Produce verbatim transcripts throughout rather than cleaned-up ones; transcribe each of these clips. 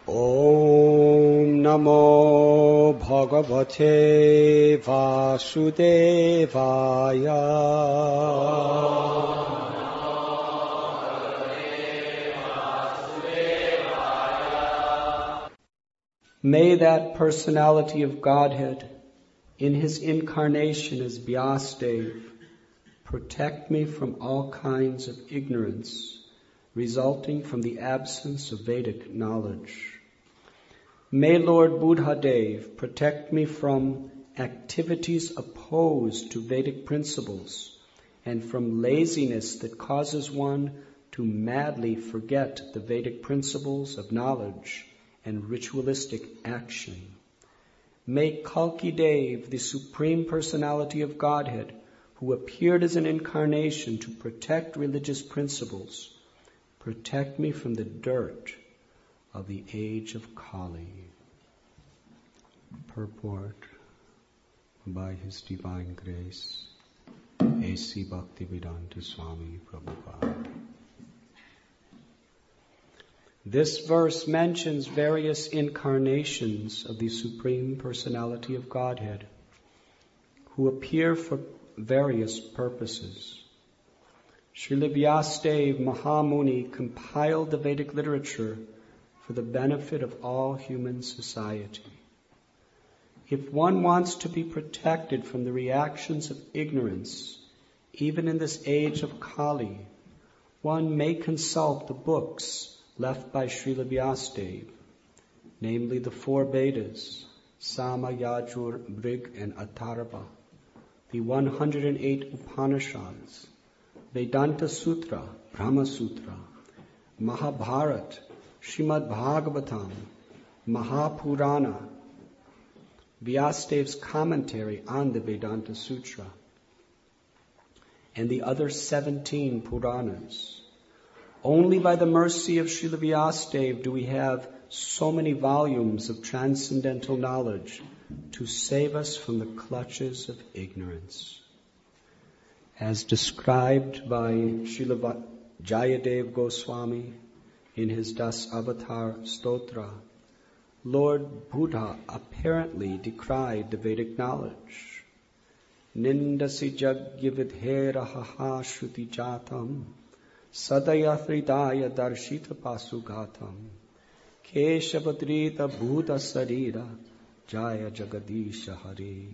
Om Namo Bhagavate Vasudevaya. May that personality of Godhead, in his incarnation as Vyasadeva, protect me from all kinds of ignorance resulting from the absence of Vedic knowledge. May Lord Buddhadev protect me from activities opposed to Vedic principles and from laziness that causes one to madly forget the Vedic principles of knowledge and ritualistic action. May Kalki Dev, the Supreme Personality of Godhead, who appeared as an incarnation to protect religious principles, protect me from the dirt of the age of Kali. Purport by His Divine Grace, A C Bhaktivedanta Swami Prabhupada. This verse mentions various incarnations of the Supreme Personality of Godhead who appear for various purposes. Srila Vyasadeva Mahamuni compiled the Vedic literature for the benefit of all human society. If one wants to be protected from the reactions of ignorance, even in this age of Kali, one may consult the books left by Srila Vyasadeva, namely the four Vedas, Sama, Yajur, Brig, and Atharva, the one hundred eight Upanishads, Vedanta Sutra, Brahma Sutra, Mahabharata, Srimad Bhagavatam, Mahapurana, Vyasadeva's commentary on the Vedanta Sutra, and the other seventeen Puranas. Only by the mercy of Srila Vyasadeva do we have so many volumes of transcendental knowledge to save us from the clutches of ignorance. As described by Srila Jayadev Goswami in his Das Avatar Stotra, Lord Buddha apparently decried the Vedic knowledge. Nindasi jagyavidheraha shruti jatam sadaya hridaya darshita pasugatam keshavadrita bhuta sarira jaya jagadisha hari.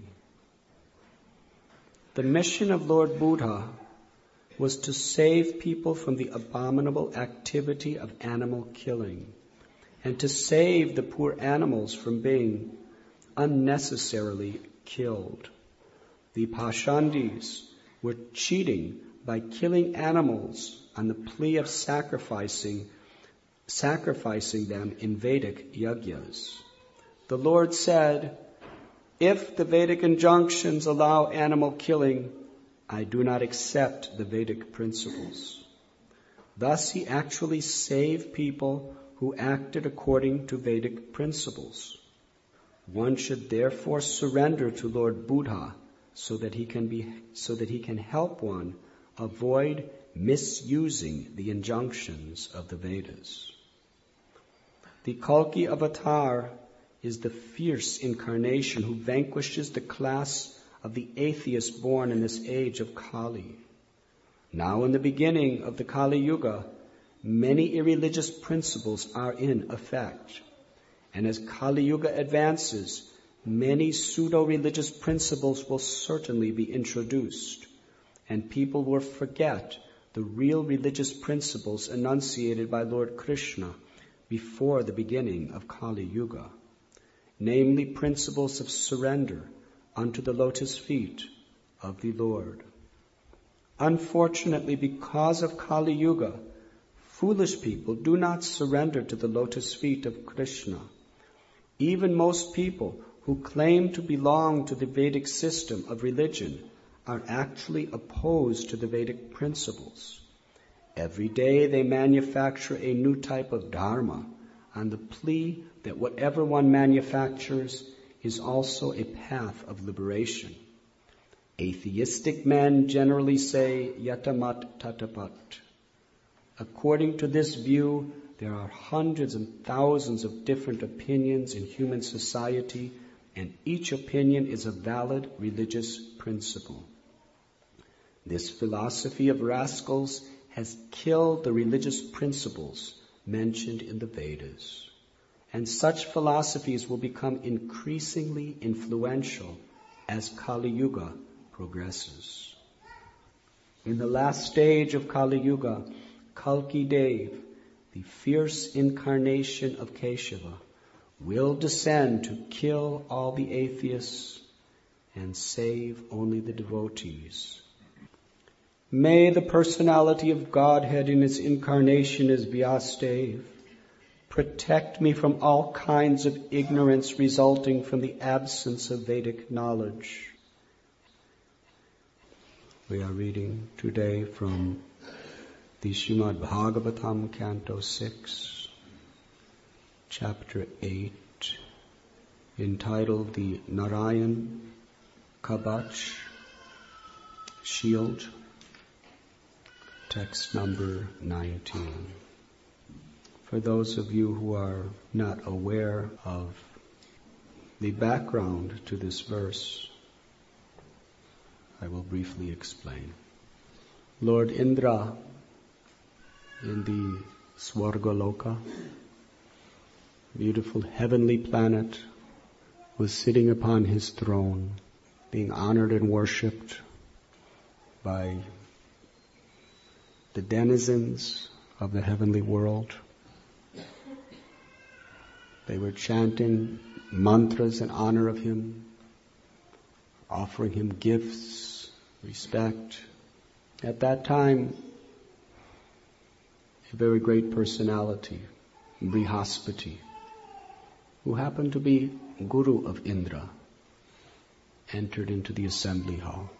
The mission of Lord Buddha was to save people from the abominable activity of animal killing and to save the poor animals from being unnecessarily killed. The Pashandis were cheating by killing animals on the plea of sacrificing, sacrificing them in Vedic yajnas. The Lord said, if the Vedic injunctions allow animal killing, I do not accept the Vedic principles. Thus he actually saved people who acted according to Vedic principles. One should therefore surrender to Lord Buddha so that he can be, so that he can help one avoid misusing the injunctions of the Vedas. The Kalki avatar is the fierce incarnation who vanquishes the class of the atheists born in this age of Kali. Now in the beginning of the Kali Yuga, many irreligious principles are in effect. And as Kali Yuga advances, many pseudo-religious principles will certainly be introduced, and people will forget the real religious principles enunciated by Lord Krishna before the beginning of Kali Yuga, namely principles of surrender unto the lotus feet of the Lord. Unfortunately, because of Kali Yuga, foolish people do not surrender to the lotus feet of Krishna. Even most people who claim to belong to the Vedic system of religion are actually opposed to the Vedic principles. Every day they manufacture a new type of dharma on the plea that whatever one manufactures is also a path of liberation. Atheistic men generally say, yatamat tatapat. According to this view, There are hundreds and thousands of different opinions in human society, and each opinion is a valid religious principle. This philosophy of rascals has killed the religious principles mentioned in the Vedas. And such philosophies will become increasingly influential as Kali Yuga progresses. In the last stage of Kali Yuga, Kalki Dev, the fierce incarnation of Keshava, will descend to kill all the atheists and save only the devotees. May the personality of Godhead in its incarnation as Vyasadeva protect me from all kinds of ignorance resulting from the absence of Vedic knowledge. We are reading today from the Srimad Bhagavatam, Canto six, Chapter eight, entitled the Narayan Kabach, Shield, text number nineteen. For those of you who are not aware of the background to this verse, I will briefly explain. Lord Indra in the Swargaloka, beautiful heavenly planet, was sitting upon his throne, being honored and worshipped by the denizens of the heavenly world. They were chanting mantras in honor of him, offering him gifts, respect. At that time, a very great personality, Brihaspati, who happened to be Guru of Indra, entered into the assembly hall.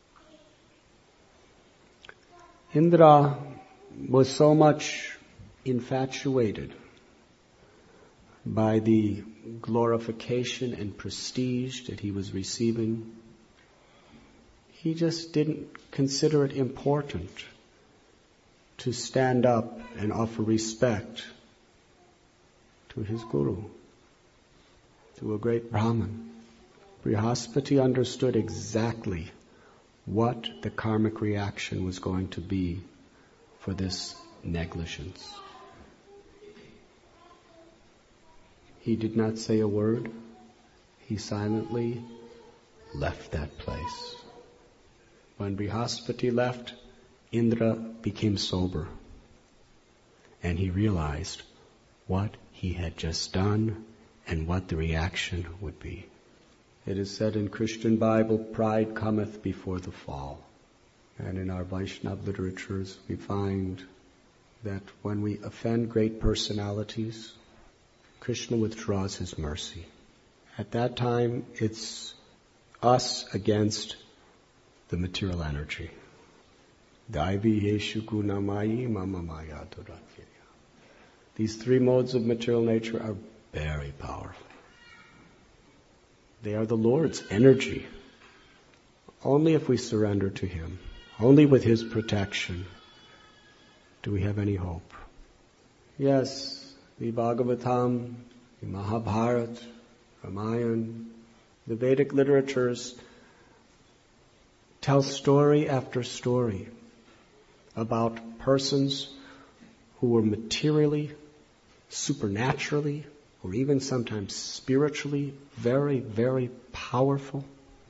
Indra was so much infatuated by the glorification and prestige that he was receiving. He just didn't consider it important to stand up and offer respect to his guru, to a great Brahman. Brihaspati understood exactly what the karmic reaction was going to be for this negligence. He did not say a word. He silently left that place. When Brihaspati left, Indra became sober, and he realized what he had just done and what the reaction would be. It is said in Christian Bible, pride cometh before the fall. And in our Vaishnava literatures, we find that when we offend great personalities, Krishna withdraws his mercy. At that time, it's us against the material energy. Daivi yeshu gunamayi mama maya durakirya. These three modes of material nature are very powerful. They are the Lord's energy. Only if we surrender to Him, only with His protection, do we have any hope. Yes, the Bhagavatam, the Mahabharata, Ramayana, the Vedic literatures tell story after story about persons who were materially, supernaturally, or even sometimes spiritually very, very powerful,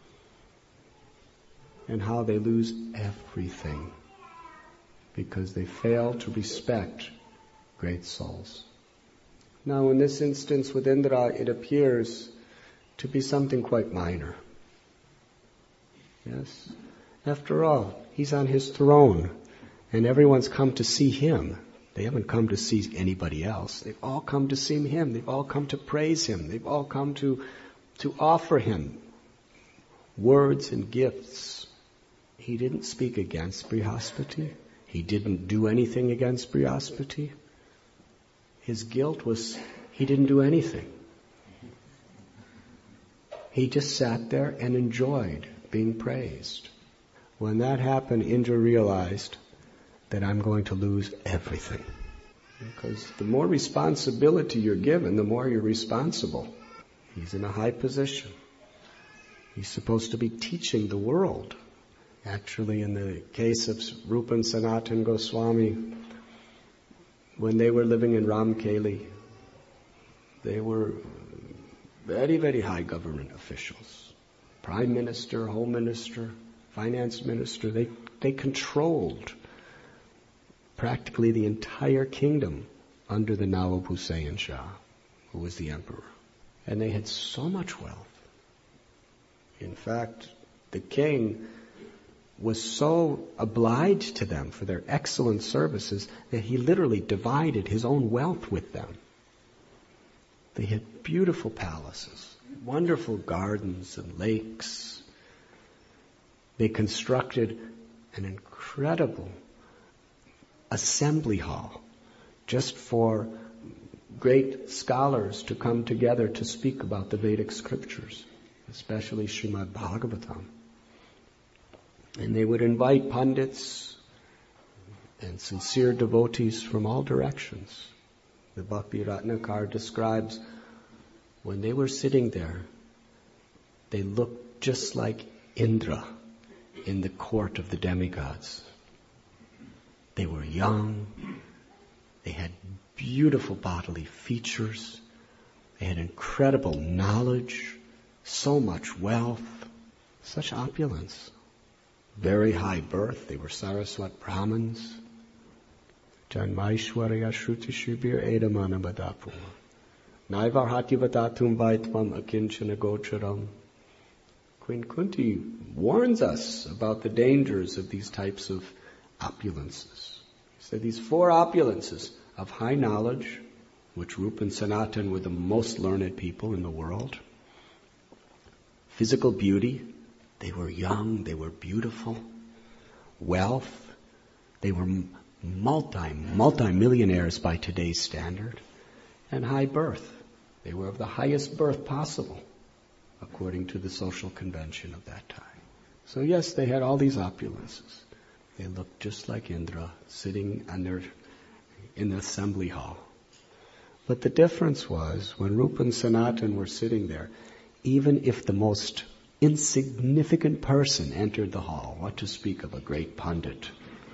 and how they lose everything because they fail to respect great souls. Now, in this instance with Indra, it appears to be something quite minor. Yes? After all, he's on his throne, and everyone's come to see him. They haven't come to see anybody else. They've all come to see him. They've all come to praise him. They've all come to, to offer him words and gifts. He didn't speak against Brihaspati. He didn't do anything against Brihaspati. His guilt was he didn't do anything. He just sat there and enjoyed being praised. When that happened, Indra realized that I'm going to lose everything. Because the more responsibility you're given, the more you're responsible. He's in a high position. He's supposed to be teaching the world. Actually, in the case of Rupa and Sanatana Goswami, when they were living in Ramkeli, they were very, very high government officials. Prime Minister, Home Minister, Finance Minister, they, they controlled practically the entire kingdom under the Nawab Hussain Shah, who was the emperor. And they had so much wealth. In fact, the king was so obliged to them for their excellent services that he literally divided his own wealth with them. They had beautiful palaces, wonderful gardens and lakes. They constructed an incredible assembly hall just for great scholars to come together to speak about the Vedic scriptures, especially Srimad Bhagavatam. And they would invite pundits and sincere devotees from all directions. The Bhakti Ratnakar describes when they were sitting there, they looked just like Indra in the court of the demigods. They were young, they had beautiful bodily features, they had incredible knowledge, so much wealth, such opulence. Very high birth, they were Saraswat Brahmins. Janmaishwarya Shruti Shubir Edamana Badapuma. Naivarhati Vatatum Vaitvam Akinchana Gocharam. Queen Kunti warns us about the dangers of these types of opulences. He said these four opulences of high knowledge, which Rupa and Sanatana were the most learned people in the world. Physical beauty, they were young, they were beautiful. Wealth, they were multi, multi-millionaires by today's standard. And high birth, they were of the highest birth possible, according to the social convention of that time. So yes, they had all these opulences. They looked just like Indra, sitting under, in the assembly hall. But the difference was, when Rupa and Sanatana were sitting there, even if the most insignificant person entered the hall, what to speak of a great pundit,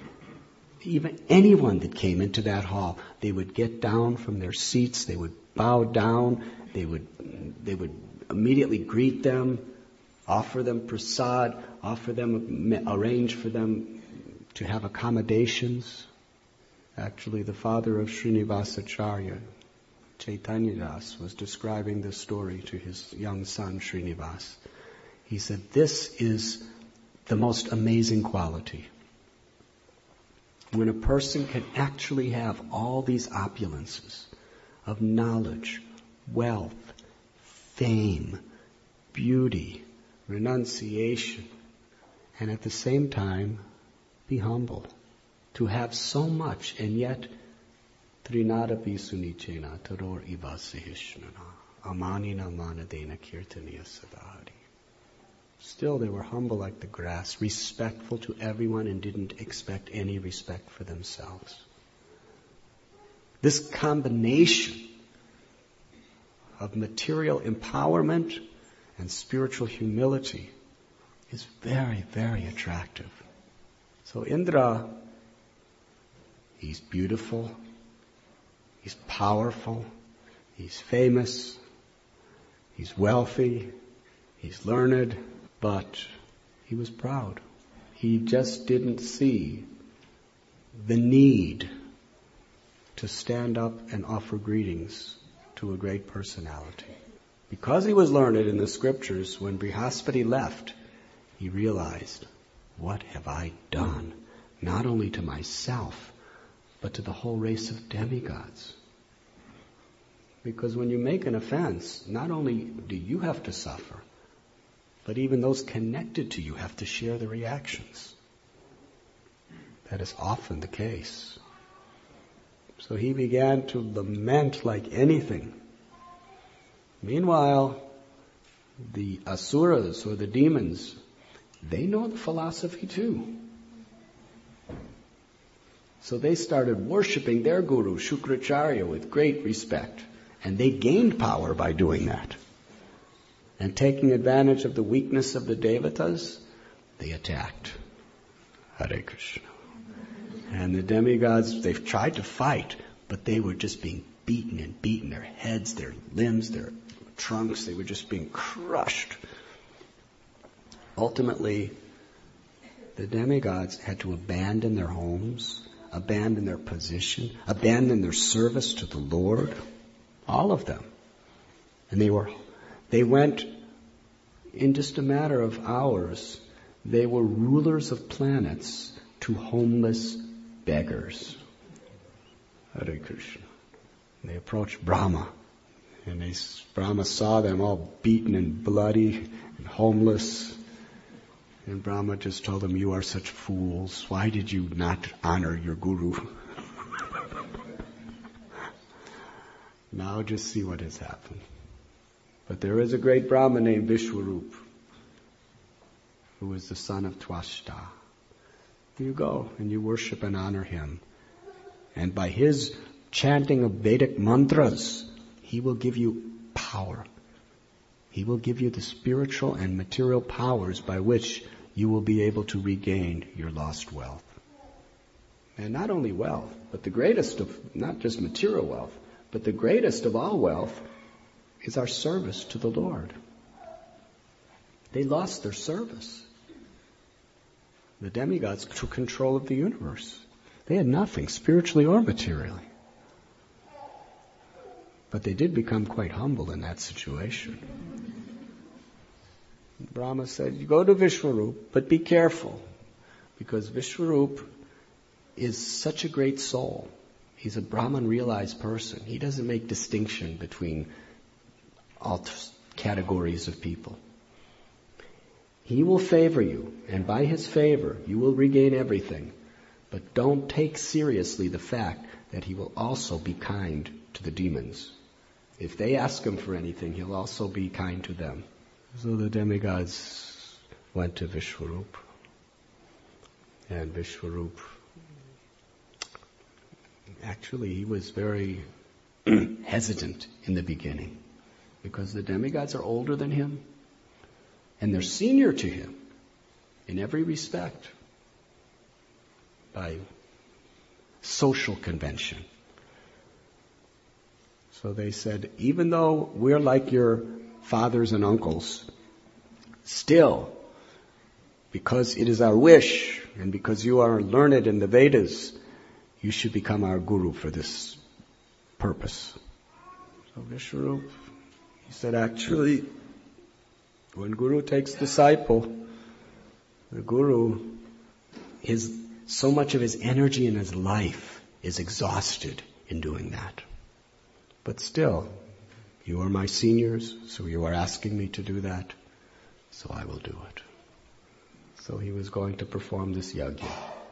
even anyone that came into that hall, they would get down from their seats, they would bow down, they would, they would immediately greet them, offer them prasad, offer them, arrange for them to have accommodations. Actually, the father of Srinivasacharya, Chaitanya Das, was describing this story to his young son Srinivas. He said, this is the most amazing quality. When a person can actually have all these opulences of knowledge, wealth, fame, beauty, renunciation, and at the same time be humble. To have so much and yet Trinadapi sunichena taror ivasihishnana amanina manadena kirtaniya sadhari. Still they were humble like the grass, respectful to everyone and didn't expect any respect for themselves. This combination of material empowerment and spiritual humility is very, very attractive. So Indra, he's beautiful, he's powerful, he's famous, he's wealthy, he's learned, but he was proud. He just didn't see the need to stand up and offer greetings to a great personality. Because he was learned in the scriptures, when Brihaspati left, he realized, what have I done? Not only to myself, but to the whole race of demigods. Because when you make an offense, not only do you have to suffer, but even those connected to you have to share the reactions. That is often the case. So he began to lament like anything. Meanwhile, the asuras, or the demons, they know the philosophy too. So they started worshipping their guru, Shukracharya, with great respect. And they gained power by doing that. And taking advantage of the weakness of the devatas, they attacked. Hare Krishna. And the demigods, they've tried to fight, but they were just being beaten and beaten. Their heads, their limbs, their trunks, they were just being crushed. Ultimately, the demigods had to abandon their homes, abandon their position, abandon their service to the Lord. All of them. And they were, they went, in just a matter of hours, they were rulers of planets to homeless beggars. Hare Krishna. And they approached Brahma. And they, Brahma saw them all beaten and bloody and homeless. And Brahma just told them, you are such fools. Why did you not honor your guru? Now just see what has happened. But there is a great Brahma named Vishwarup, who is the son of Twashta. You go and you worship and honor him. And by his chanting of Vedic mantras, he will give you power. He will give you the spiritual and material powers by which you will be able to regain your lost wealth. And not only wealth, but the greatest of, not just material wealth, but the greatest of all wealth is our service to the Lord. They lost their service. The demigods took control of the universe. They had nothing, spiritually or materially. But they did become quite humble in that situation. Brahma said, you go to Vishwarup, but be careful, because Vishwarup is such a great soul. He's a Brahman realized person. He doesn't make distinction between all categories of people. He will favor you, and by his favor, you will regain everything. But don't take seriously the fact that he will also be kind to the demons. If they ask him for anything, he'll also be kind to them. So the demigods went to Vishwarup. And Vishwarup, actually, he was very hesitant in the beginning, because the demigods are older than him, and they're senior to him in every respect by social convention. So they said, even though we're like your fathers and uncles, still, because it is our wish, and because you are learned in the Vedas, you should become our guru for this purpose. So Vishwarup, he said, actually, when guru takes disciple, the guru, his, so much of his energy in his life is exhausted in doing that. But still, you are my seniors, so you are asking me to do that, so I will do it. So he was going to perform this yajna.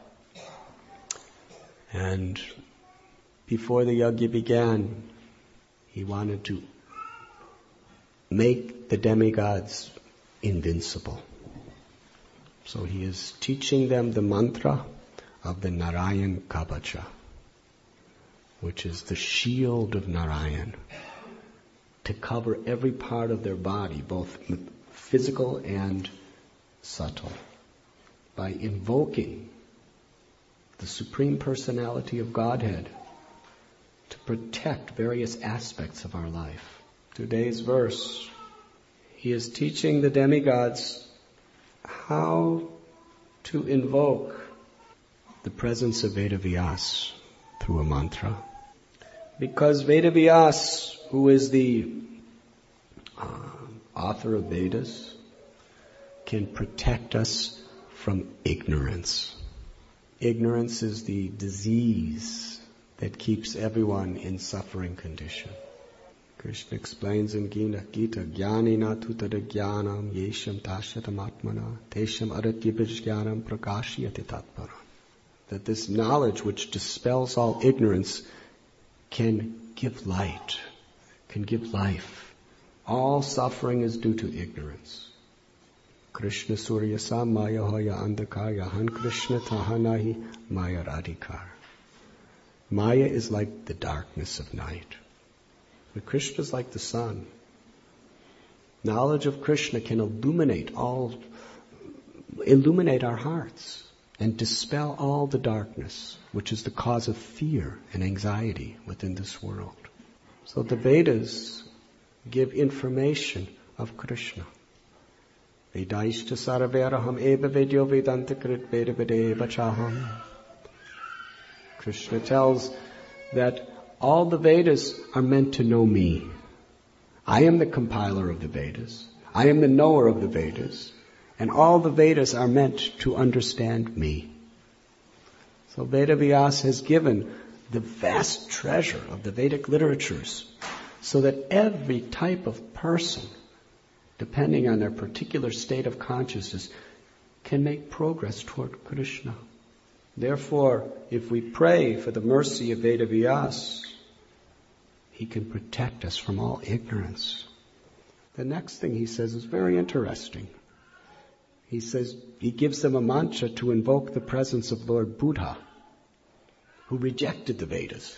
And before the yajna began, he wanted to make the demigods invincible. So he is teaching them the mantra of the Narayan Kavacha, which is the shield of Narayan, to cover every part of their body, both physical and subtle, by invoking the Supreme Personality of Godhead to protect various aspects of our life. Today's verse, he is teaching the demigods how to invoke the presence of Vedavyas through a mantra. Because Vedavyas, who is the uh, author of Vedas, can protect us from ignorance. Ignorance is the disease that keeps everyone in suffering condition. Krishna explains in Gita, Gita Jnanina tutada jnanam yesham tashatam atmana tesham aratyabhij jnanam prakashiyati tatparam. That this knowledge which dispels all ignorance can give light, can give life. All suffering is due to ignorance. Krishna surya sa maya hoya andhakar yahan Krishna tahanahi maya radhikar. Maya is like the darkness of night. But Krishna is like the sun. Knowledge of Krishna can illuminate all, illuminate our hearts and dispel all the darkness, which is the cause of fear and anxiety within this world. So the Vedas give information of Krishna. Vedaishta saraveraham eva vedyo vedantakrit veda vedeva chaham. Krishna tells that all the Vedas are meant to know me. I am the compiler of the Vedas. I am the knower of the Vedas. And all the Vedas are meant to understand me. So Veda Vyasa has given the vast treasure of the Vedic literatures so that every type of person, depending on their particular state of consciousness, can make progress toward Krishna. Therefore, if we pray for the mercy of Veda Vyasa, he can protect us from all ignorance. The next thing he says is very interesting. He says, he gives them a mantra to invoke the presence of Lord Buddha, who rejected the Vedas.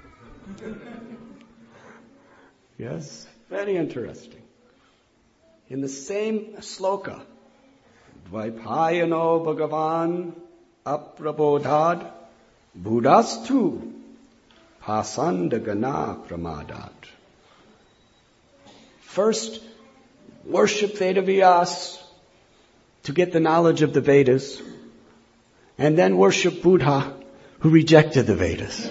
Yes, very interesting. In the same sloka, Dvaipayano Bhagavan Aprabodhad Buddhastu Pasandagana Pramadat. First, worship Veda Vyasa to get the knowledge of the Vedas, and then worship Buddha, who rejected the Vedas.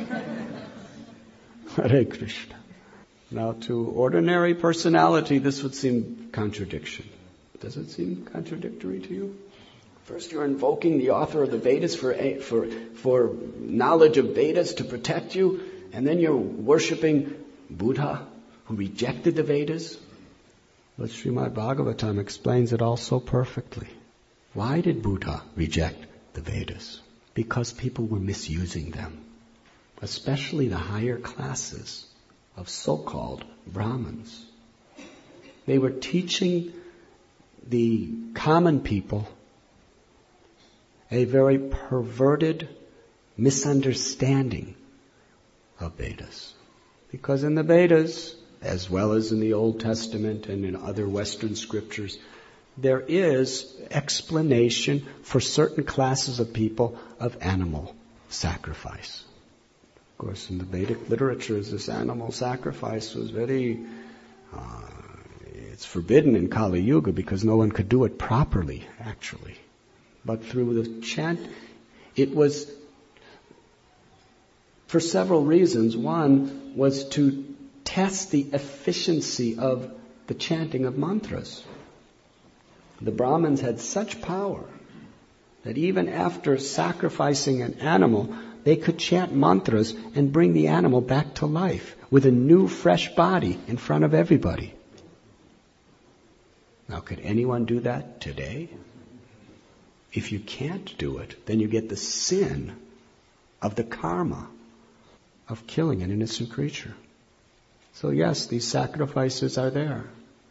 Hare Krishna. Now, to ordinary personality, this would seem contradiction. Does it seem contradictory to you? First, you're invoking the author of the Vedas for for for knowledge of Vedas to protect you, and then you're worshiping Buddha, who rejected the Vedas. But Srimad Bhagavatam explains it all so perfectly. Why did Buddha reject the Vedas? Because people were misusing them, especially the higher classes of so-called Brahmins. They were teaching the common people a very perverted misunderstanding of Vedas. Because in the Vedas, as well as in the Old Testament and in other Western scriptures, there is explanation for certain classes of people of animal sacrifice. Of course, in the Vedic literatures, this animal sacrifice was very, uh, it's forbidden in Kali Yuga because no one could do it properly, actually. But through the chant, it was for several reasons. One was to test the efficiency of the chanting of mantras. The Brahmins had such power that even after sacrificing an animal, they could chant mantras and bring the animal back to life with a new, fresh body in front of everybody. Now, could anyone do that today? If you can't do it, then you get the sin of the karma of killing an innocent creature. So yes, these sacrifices are there.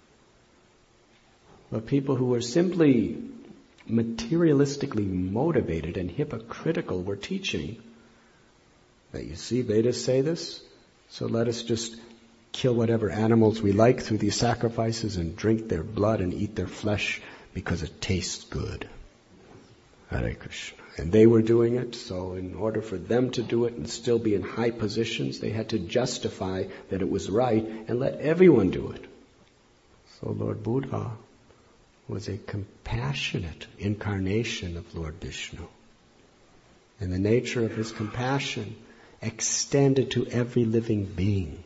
But people who were simply materialistically motivated and hypocritical were teaching that, you see, Vedas say this, so let us just kill whatever animals we like through these sacrifices and drink their blood and eat their flesh because it tastes good. Hare Krishna. And they were doing it, so in order for them to do it and still be in high positions, they had to justify that it was right and let everyone do it. So Lord Buddha was a compassionate incarnation of Lord Vishnu. And the nature of his compassion extended to every living being.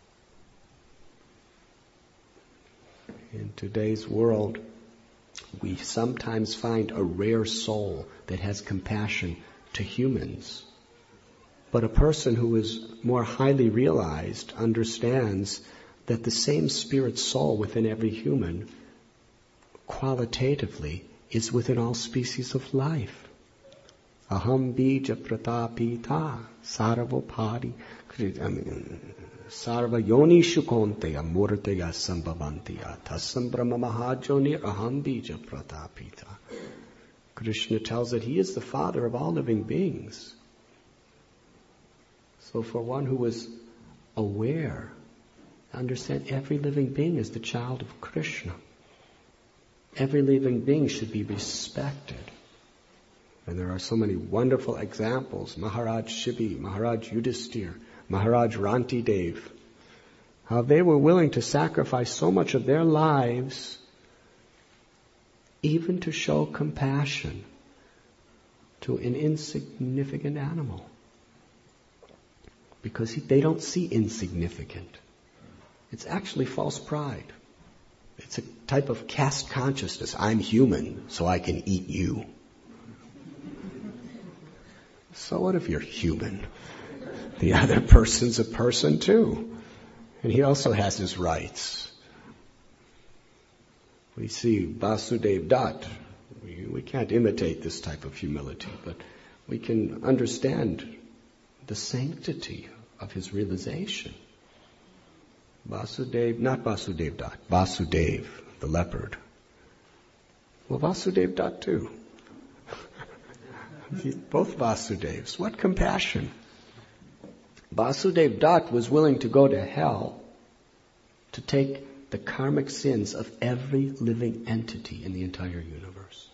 In today's world, we sometimes find a rare soul that has compassion to humans. But a person who is more highly realized understands that the same spirit soul within every human qualitatively is within all species of life. Aham bija pratapita sarvapari sarva yonishu konteya murteya sambhavantiya tasam brahma mahajoni aham bija pratapita. Krishna tells that he is the father of all living beings. So for one who was aware, understand every living being is the child of Krishna. Every living being should be respected. And there are so many wonderful examples. Maharaj Shibi, Maharaj Yudhisthira, Maharaj Rantidev. How they were willing to sacrifice so much of their lives even to show compassion to an insignificant animal. Because he, they don't see insignificant. It's actually false pride. It's a type of caste consciousness. I'm human, so I can eat you. So what if you're human? The other person's a person too. And he also has his rights. We see Vasudev Dutt. We, we can't imitate this type of humility, but we can understand the sanctity of his realization. Vasudev, not Vasudev Dutt, Vasudev, the leopard. Well, Vasudev Dutt too. Both Vasudevs. What compassion. Vasudev Dutt was willing to go to hell to take the karmic sins of every living entity in the entire universe.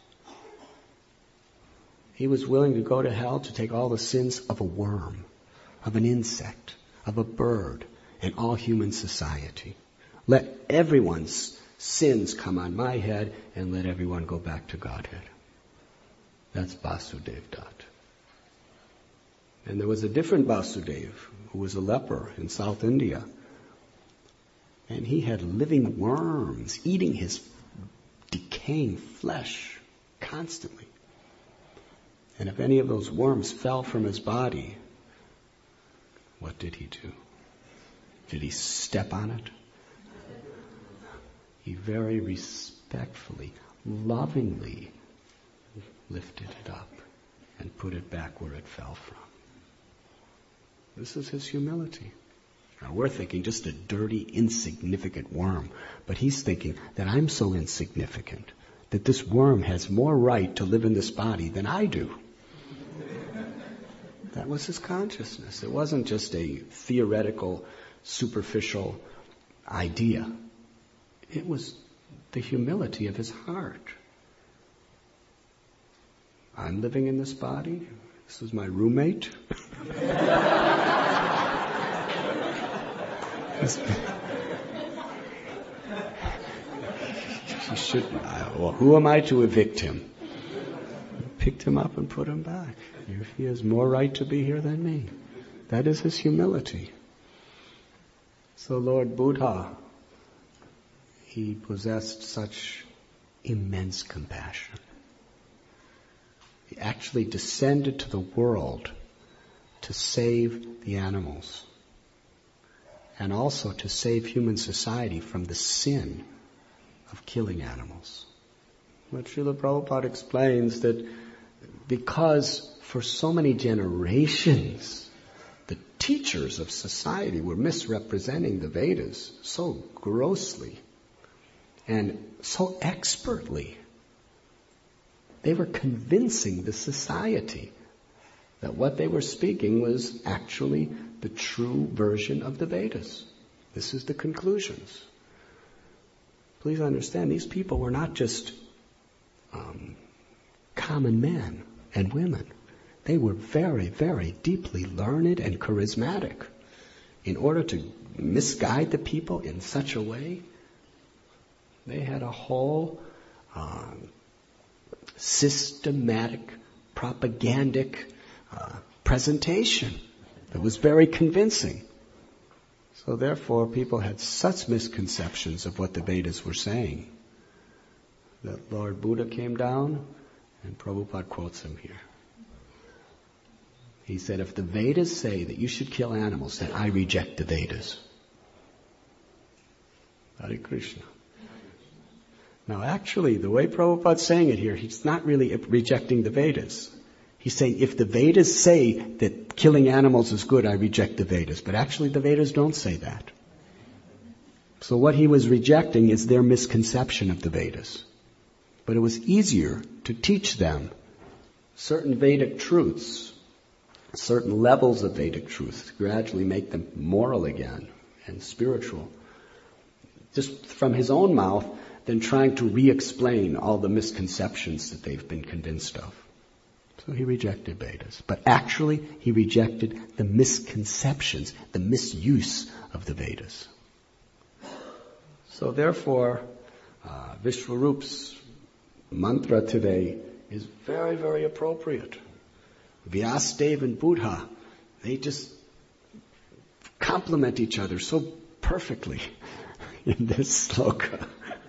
He was willing to go to hell to take all the sins of a worm, of an insect, of a bird, and all human society. Let everyone's sins come on my head and let everyone go back to Godhead. That's Vasudev Dutt. And there was a different Vasudev who was a leper in South India. And he had living worms eating his decaying flesh constantly. And if any of those worms fell from his body, what did he do? Did he step on it? He very respectfully, lovingly lifted it up and put it back where it fell from. This is his humility. Now we're thinking just a dirty, insignificant worm. But he's thinking that I'm so insignificant that this worm has more right to live in this body than I do. That was his consciousness. It wasn't just a theoretical, superficial idea. It was the humility of his heart. I'm living in this body. This is my roommate. She should. Well, who am I to evict him? Picked him up and put him back. He has more right to be here than me. That is his humility. So Lord Buddha, he possessed such immense compassion. He actually descended to the world to save the animals and also to save human society from the sin of killing animals. But Srila Prabhupada explains that because for so many generations the teachers of society were misrepresenting the Vedas so grossly and so expertly, they were convincing the society that what they were speaking was actually the true version of the Vedas. This is the conclusions. Please understand, these people were not just um, common men and women. They were very, very deeply learned and charismatic. In order to misguide the people in such a way, they had a whole um, systematic, propagandic uh, presentation that was very convincing. So therefore, people had such misconceptions of what the Vedas were saying that Lord Buddha came down, and Prabhupada quotes him here. He said, if the Vedas say that you should kill animals, then I reject the Vedas. Hare Krishna. Now actually, the way Prabhupada's saying it here, he's not really rejecting the Vedas. He's saying, if the Vedas say that killing animals is good, I reject the Vedas. But actually the Vedas don't say that. So what he was rejecting is their misconception of the Vedas. But it was easier to teach them certain Vedic truths certain levels of Vedic truth, gradually make them moral again and spiritual, just from his own mouth, than trying to re-explain all the misconceptions that they've been convinced of. So he rejected Vedas. But actually, he rejected the misconceptions, the misuse of the Vedas. So therefore, uh, Vishwarup's mantra today is very, very appropriate. Vyasadeva and Buddha, they just complement each other so perfectly in this sloka.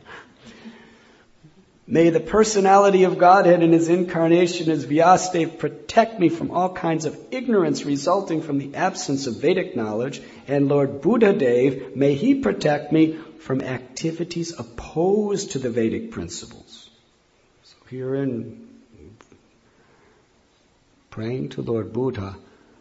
May the personality of Godhead in his incarnation as Vyasadeva protect me from all kinds of ignorance resulting from the absence of Vedic knowledge, and Lord Buddhadev, may he protect me from activities opposed to the Vedic principles. So herein, praying to Lord Buddha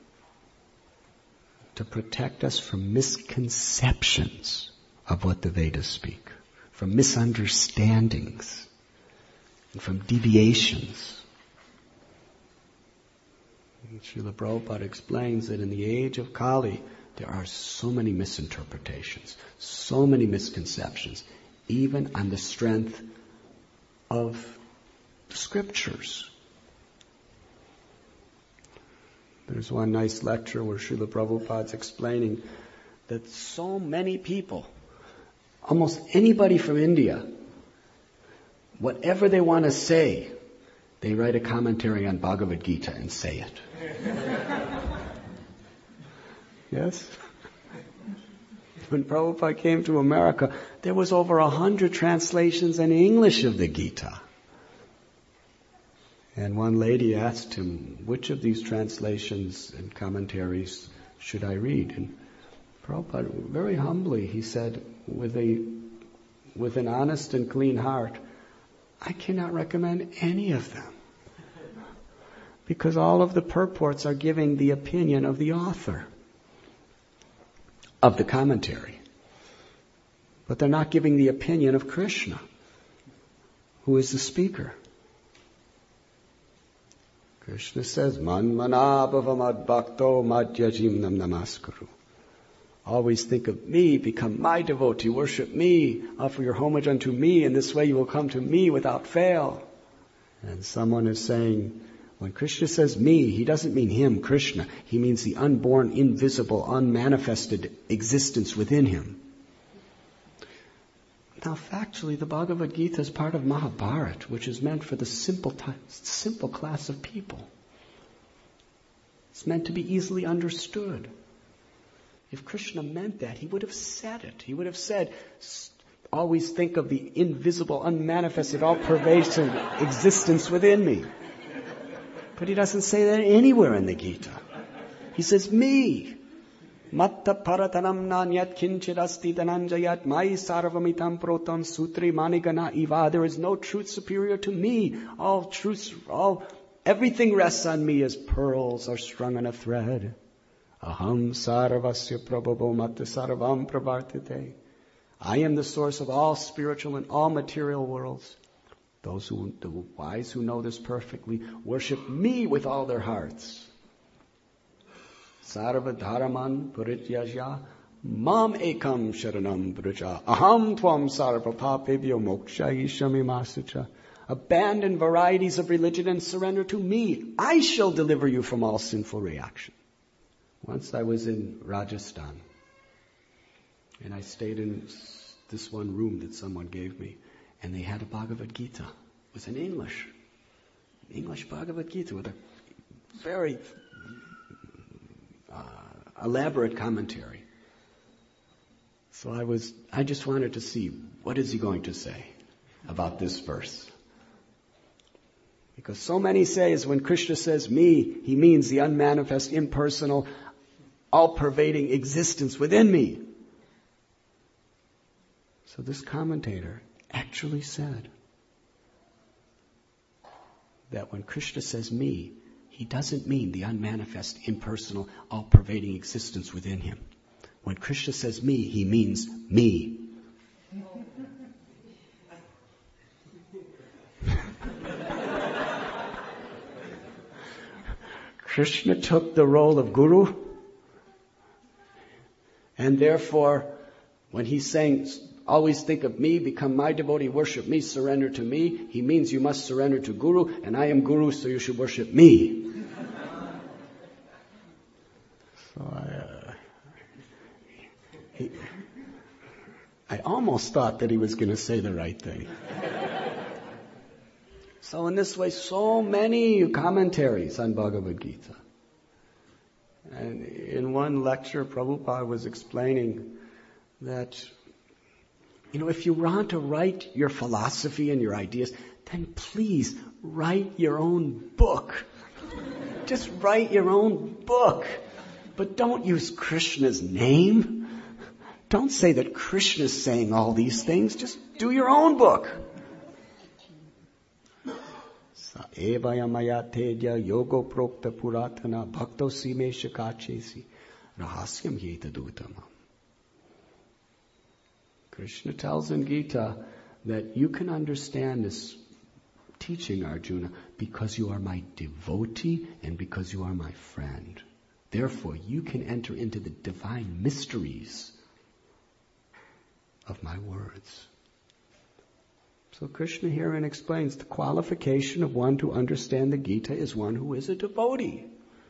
to protect us from misconceptions of what the Vedas speak, from misunderstandings, and from deviations. And Srila Prabhupada explains that in the age of Kali, there are so many misinterpretations, so many misconceptions, even on the strength of the scriptures. There's one nice lecture where Srila Prabhupada's explaining that so many people, almost anybody from India, whatever they want to say, they write a commentary on Bhagavad Gita and say it. Yes? When Prabhupada came to America, there was over a hundred translations in English of the Gita. And one lady asked him, which of these translations and commentaries should I read? And Prabhupada, very humbly, he said, with a with an honest and clean heart, I cannot recommend any of them. Because all of the purports are giving the opinion of the author of the commentary. But they're not giving the opinion of Krishna, who is the speaker. Krishna says, Man manabhava mad bhakto madhyajimnam namaskaru. Always think of me, become my devotee, worship me, offer your homage unto me, and this way you will come to me without fail. And someone is saying, when Krishna says me, he doesn't mean him, Krishna. He means the unborn, invisible, unmanifested existence within him. Now, factually, the Bhagavad Gita is part of Mahabharata, which is meant for the simple, t- simple class of people. It's meant to be easily understood. If Krishna meant that, he would have said it. He would have said, always think of the invisible, unmanifested, all-pervasive existence within me. But he doesn't say that anywhere in the Gita. He says, me. Matta paratanam nanyat kinchirasti dhananjayat mai sarvamitam protam sutri manigana iva. There is no truth superior to me. All truths, all, everything rests on me as pearls are strung on a thread. Aham sarvasya prabhavo matta sarvam pravartate. I am the source of all spiritual and all material worlds. Those who, the wise who know this perfectly, worship me with all their hearts. Sarva dharaman purityajya mam ekam sharanam vraja aham tvam sarva papebhyo mokshayishami masacha. Abandon varieties of religion and surrender to me. I shall deliver you from all sinful reaction. Once I was in Rajasthan, and I stayed in this one room that someone gave me, and they had a Bhagavad Gita. It was in English. English Bhagavad Gita with a very uh, elaborate commentary. So I was, I just wanted to see, what is he going to say about this verse? Because so many say is when Krishna says me, he means the unmanifest, impersonal, all-pervading existence within me. So this commentator actually said that when Krishna says me, he doesn't mean the unmanifest, impersonal, all-pervading existence within him. When Krishna says me, he means me. Krishna took the role of guru, and therefore, when he's saying, always think of me, become my devotee, worship me, surrender to me, he means you must surrender to guru, and I am guru, so you should worship me. So I, uh, he, I almost thought that he was going to say the right thing. So in this way, so many commentaries on Bhagavad Gita. And in one lecture, Prabhupada was explaining that, you know, if you want to write your philosophy and your ideas, then please write your own book. Just write your own book. But don't use Krishna's name. Don't say that Krishna's saying all these things. Just do your own book. Evaya maya tedya yogo prokta puratana bhakto sime shakachesi rahasyam yetadutama. Krishna tells in Gita that you can understand this teaching, Arjuna, because you are my devotee and because you are my friend. Therefore, you can enter into the divine mysteries of my words. So Krishna herein explains the qualification of one to understand the Gita is one who is a devotee.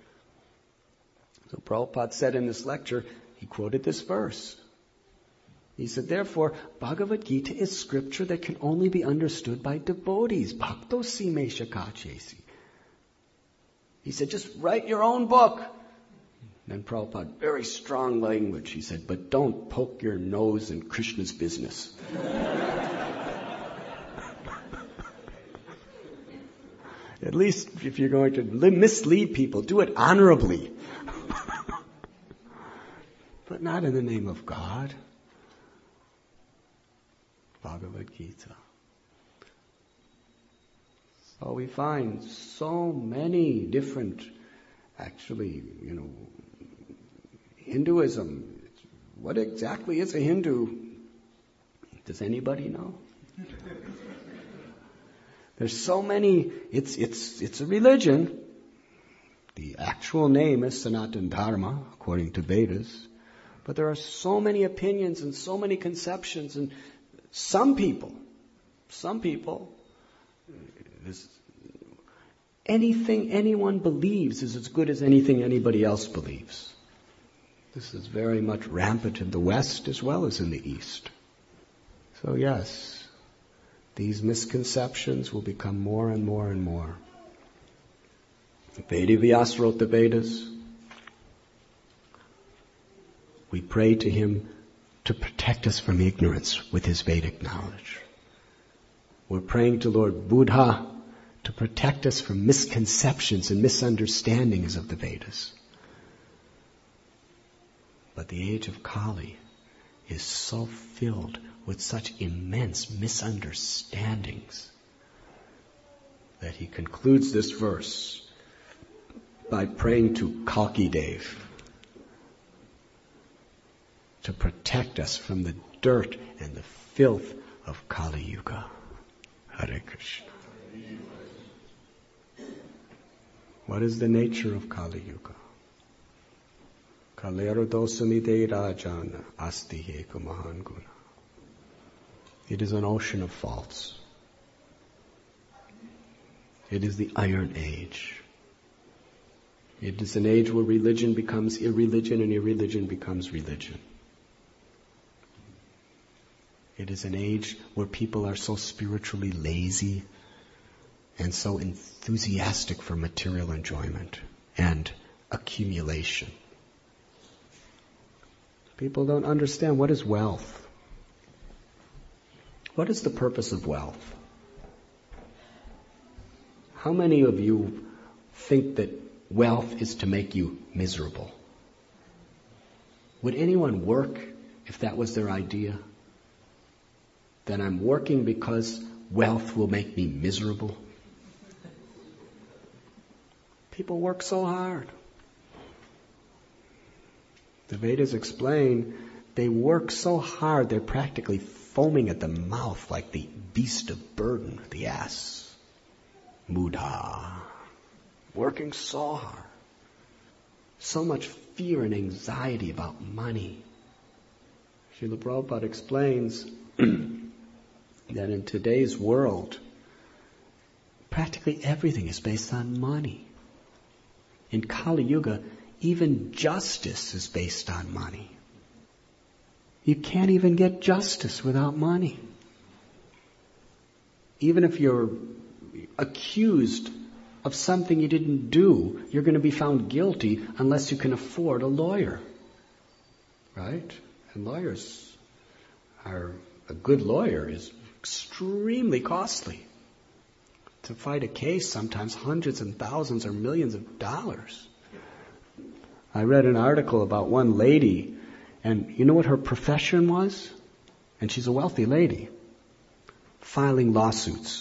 So Prabhupada said in this lecture, he quoted this verse. He said, therefore, Bhagavad Gita is scripture that can only be understood by devotees. Bhakto sime shakachesi. He said, just write your own book. Then Prabhupada, very strong language. He said, but don't poke your nose in Krishna's business. At least if you're going to mislead people, do it honorably. But not in the name of God. Bhagavad Gita. So we find so many different, actually, you know, Hinduism. What exactly is a Hindu? Does anybody know? There's so many, it's, it's, it's a religion. The actual name is Sanatana Dharma, according to Vedas. But there are so many opinions and so many conceptions, and some people, some people, this, anything anyone believes is as good as anything anybody else believes. This is very much rampant in the West as well as in the East. So yes, these misconceptions will become more and more and more. Vedavyas wrote the Vedas. We pray to him to protect us from ignorance with his Vedic knowledge. We're praying to Lord Buddha to protect us from misconceptions and misunderstandings of the Vedas. But the age of Kali is so filled with such immense misunderstandings that he concludes this verse by praying to Kalki Dev to protect us from the dirt and the filth of Kali Yuga. Hare Krishna. What is the nature of Kali Yuga? Kalero dosamide rajana asti heko mahan guna. It is an ocean of faults. It is the Iron Age. It is an age where religion becomes irreligion and irreligion becomes religion. It is an age where people are so spiritually lazy and so enthusiastic for material enjoyment and accumulation. People don't understand what is wealth. What is the purpose of wealth? How many of you think that wealth is to make you miserable? Would anyone work if that was their idea? Then I'm working because wealth will make me miserable. People work so hard. The Vedas explain they work so hard they're practically foaming at the mouth like the beast of burden, the ass. Mudha. Working so hard. So much fear and anxiety about money. Srila Prabhupada explains that in today's world, practically everything is based on money. In Kali Yuga, even justice is based on money. You can't even get justice without money. Even if you're accused of something you didn't do, you're going to be found guilty unless you can afford a lawyer. Right? And lawyers are, a good lawyer is extremely costly. To fight a case, sometimes hundreds and thousands or millions of dollars. I read an article about one lady, and you know what her profession was? And she's a wealthy lady. Filing lawsuits.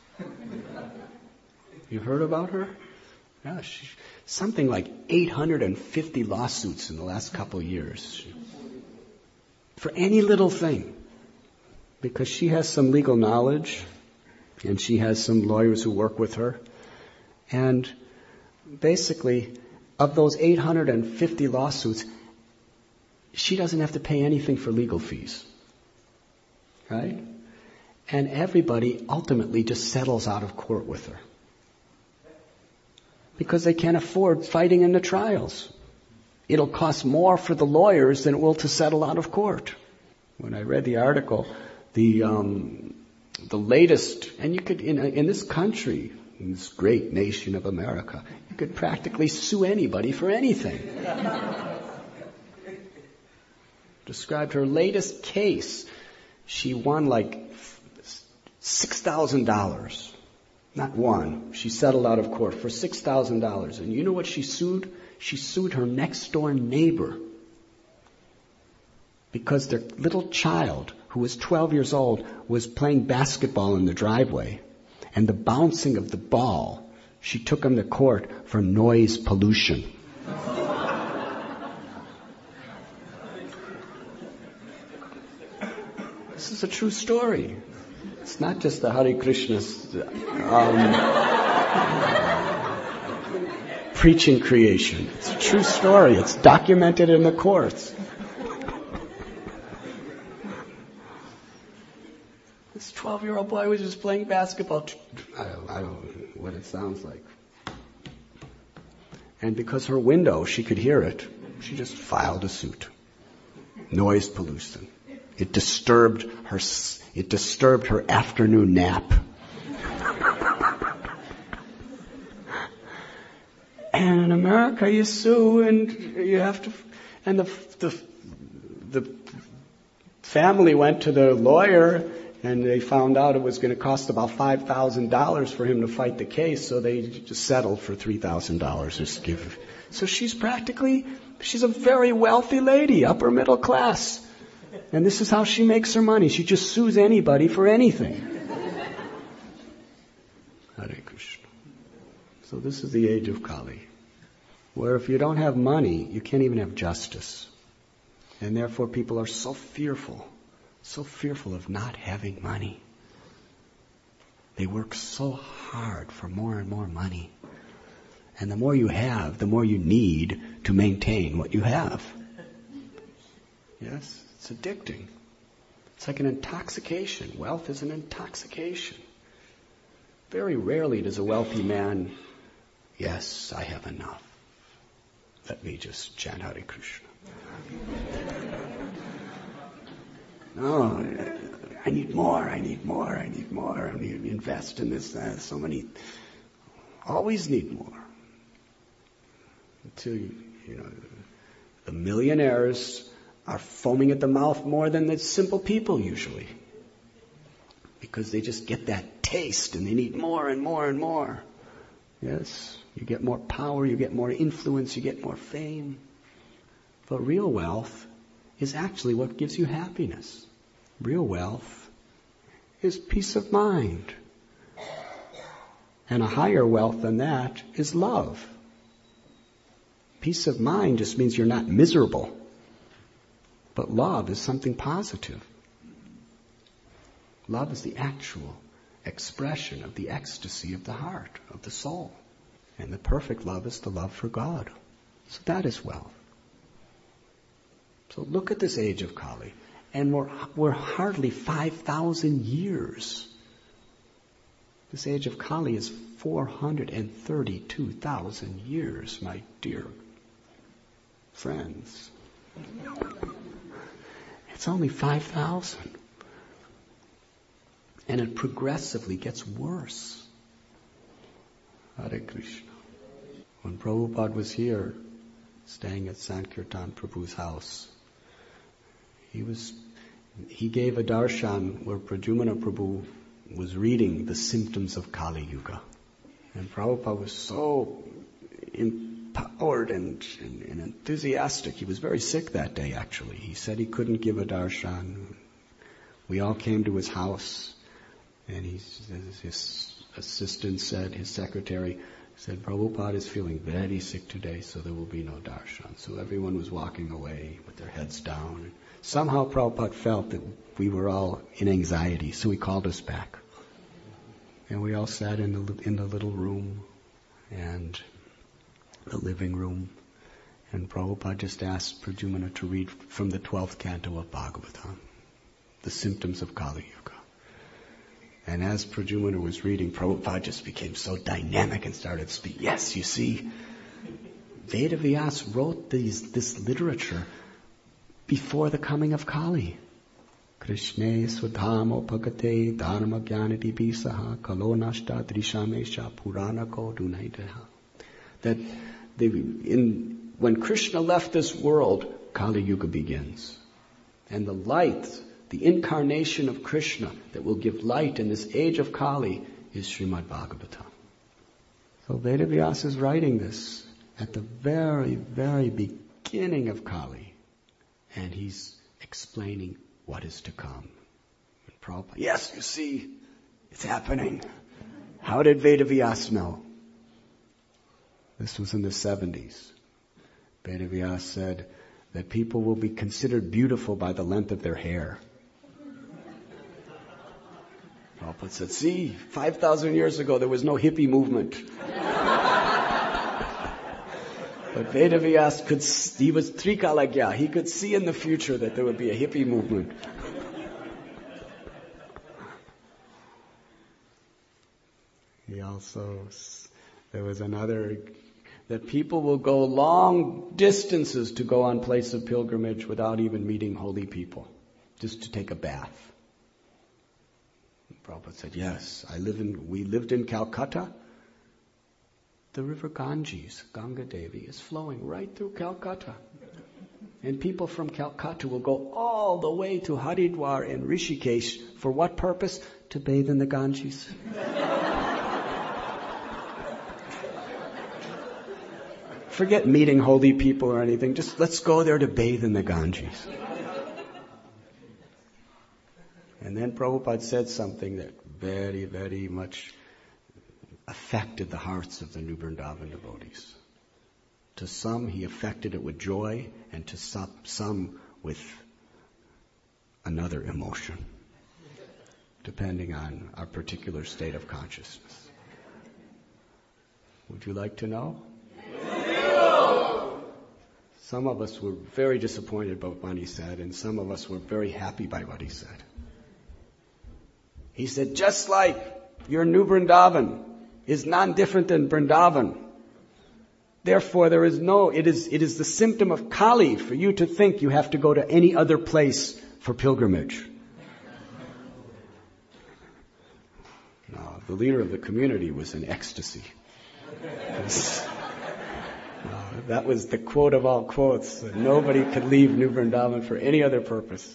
You heard about her? Yeah, she, something like eight hundred fifty lawsuits in the last couple of years. For any little thing. Because she has some legal knowledge, and she has some lawyers who work with her. And basically, of those eight hundred fifty lawsuits, she doesn't have to pay anything for legal fees. Right? And everybody ultimately just settles out of court with her. Because they can't afford fighting in the trials. It'll cost more for the lawyers than it will to settle out of court. When I read the article, the um, the latest, and you could, in, in this country, in this great nation of America, you could practically sue anybody for anything. Described her latest case. She won like six thousand dollars. Not one. She settled out of court for six thousand dollars. And you know what she sued? She sued her next door neighbor. Because their little child, who was twelve years old, was playing basketball in the driveway. And the bouncing of the ball, she took him to court for noise pollution. This is a true story. It's not just the Hare Krishna's um, preaching creation. It's a true story. It's documented in the courts. This twelve-year-old boy was just playing basketball. I don't, I don't know what it sounds like. And because her window, she could hear it, she just filed a suit. Noise pollution. It disturbed her. It disturbed her afternoon nap. And in America, you sue, and you have to. And the the the family went to the lawyer, and they found out it was going to cost about five thousand dollars for him to fight the case. So they just settled for three thousand dollars. Just give. So she's practically she's a very wealthy lady, upper middle class. And this is how she makes her money. She just sues anybody for anything. Hare Krishna. So this is the age of Kali, where if you don't have money, you can't even have justice. And therefore people are so fearful, so fearful of not having money. They work so hard for more and more money. And the more you have, the more you need to maintain what you have. Yes? It's addicting. It's like an intoxication. Wealth is an intoxication. Very rarely does a wealthy man, yes, I have enough. Let me just chant Hare Krishna. No, I need more, I need more, I need more. I need to invest in this. Uh, so many, always need more. Until, you, you know, the millionaires are foaming at the mouth more than the simple people usually. Because they just get that taste and they need more and more and more. Yes, you get more power, you get more influence, you get more fame. But real wealth is actually what gives you happiness. Real wealth is peace of mind. And a higher wealth than that is love. Peace of mind just means you're not miserable. But love is something positive. Love is the actual expression of the ecstasy of the heart, of the soul. And the perfect love is the love for God. So that is wealth. So look at this age of Kali. And we're, we're hardly five thousand years. This age of Kali is four hundred thirty-two thousand years, my dear friends. It's only five thousand. And it progressively gets worse. Hare Krishna. When Prabhupada was here, staying at Sankirtan Prabhu's house, he was, he gave a darshan where Pradyumna Prabhu was reading the symptoms of Kali Yuga. And Prabhupada was so empowered and, and, and enthusiastic. He was very sick that day, actually. He said he couldn't give a darshan. We all came to his house, and he, his assistant said, his secretary said, Prabhupada is feeling very sick today, so there will be no darshan. So everyone was walking away with their heads down. Somehow Prabhupada felt that we were all in anxiety, so he called us back. And we all sat in the in the little room, and the living room, and Prabhupada just asked Pradyumna to read from the twelfth canto of Bhagavatam, the symptoms of Kali Yuga. And as Pradyumna was reading, Prabhupada just became so dynamic and started speaking. Yes, you see, Vedavyas wrote these, this literature before the coming of Kali. Krishne swadhamo pagate dharma jnanati bisaha kalo nashta drishamesha purana ko dunaitaha. That they, in, when Krishna left this world, Kali Yuga begins. And the light, the incarnation of Krishna that will give light in this age of Kali is Srimad Bhagavatam. So Vedavyas is writing this at the very, very beginning of Kali. And he's explaining what is to come. And Prabhupada, yes, you see, it's happening. How did Vedavyas know? This was in the seventies. Vedavyas said that people will be considered beautiful by the length of their hair. Prabhupada said, see, five thousand years ago there was no hippie movement. But Vedavyas could, he was Trikalagya, he could see in the future that there would be a hippie movement. He also, there was another, that people will go long distances to go on place of pilgrimage without even meeting holy people, just to take a bath. And Prabhupada said, yes, I live in, we lived in Calcutta. The river Ganges, Ganga Devi, is flowing right through Calcutta. And people from Calcutta will go all the way to Haridwar and Rishikesh. For what purpose? To bathe in the Ganges. Forget meeting holy people or anything. Just let's go there to bathe in the Ganges. And then Prabhupada said something that very, very much affected the hearts of the New Vrindavan devotees. To some, he affected it with joy, and to some, some with another emotion, depending on our particular state of consciousness. Would you like to know? Some of us were very disappointed by what he said, and some of us were very happy by what he said. He said, just like your New Vrindavan is non-different than Vrindavan. Therefore, there is no, it is, it is the symptom of Kali for you to think you have to go to any other place for pilgrimage. No, the leader of the community was in ecstasy. Was, no, that was the quote of all quotes. Nobody could leave New Vrindavan for any other purpose.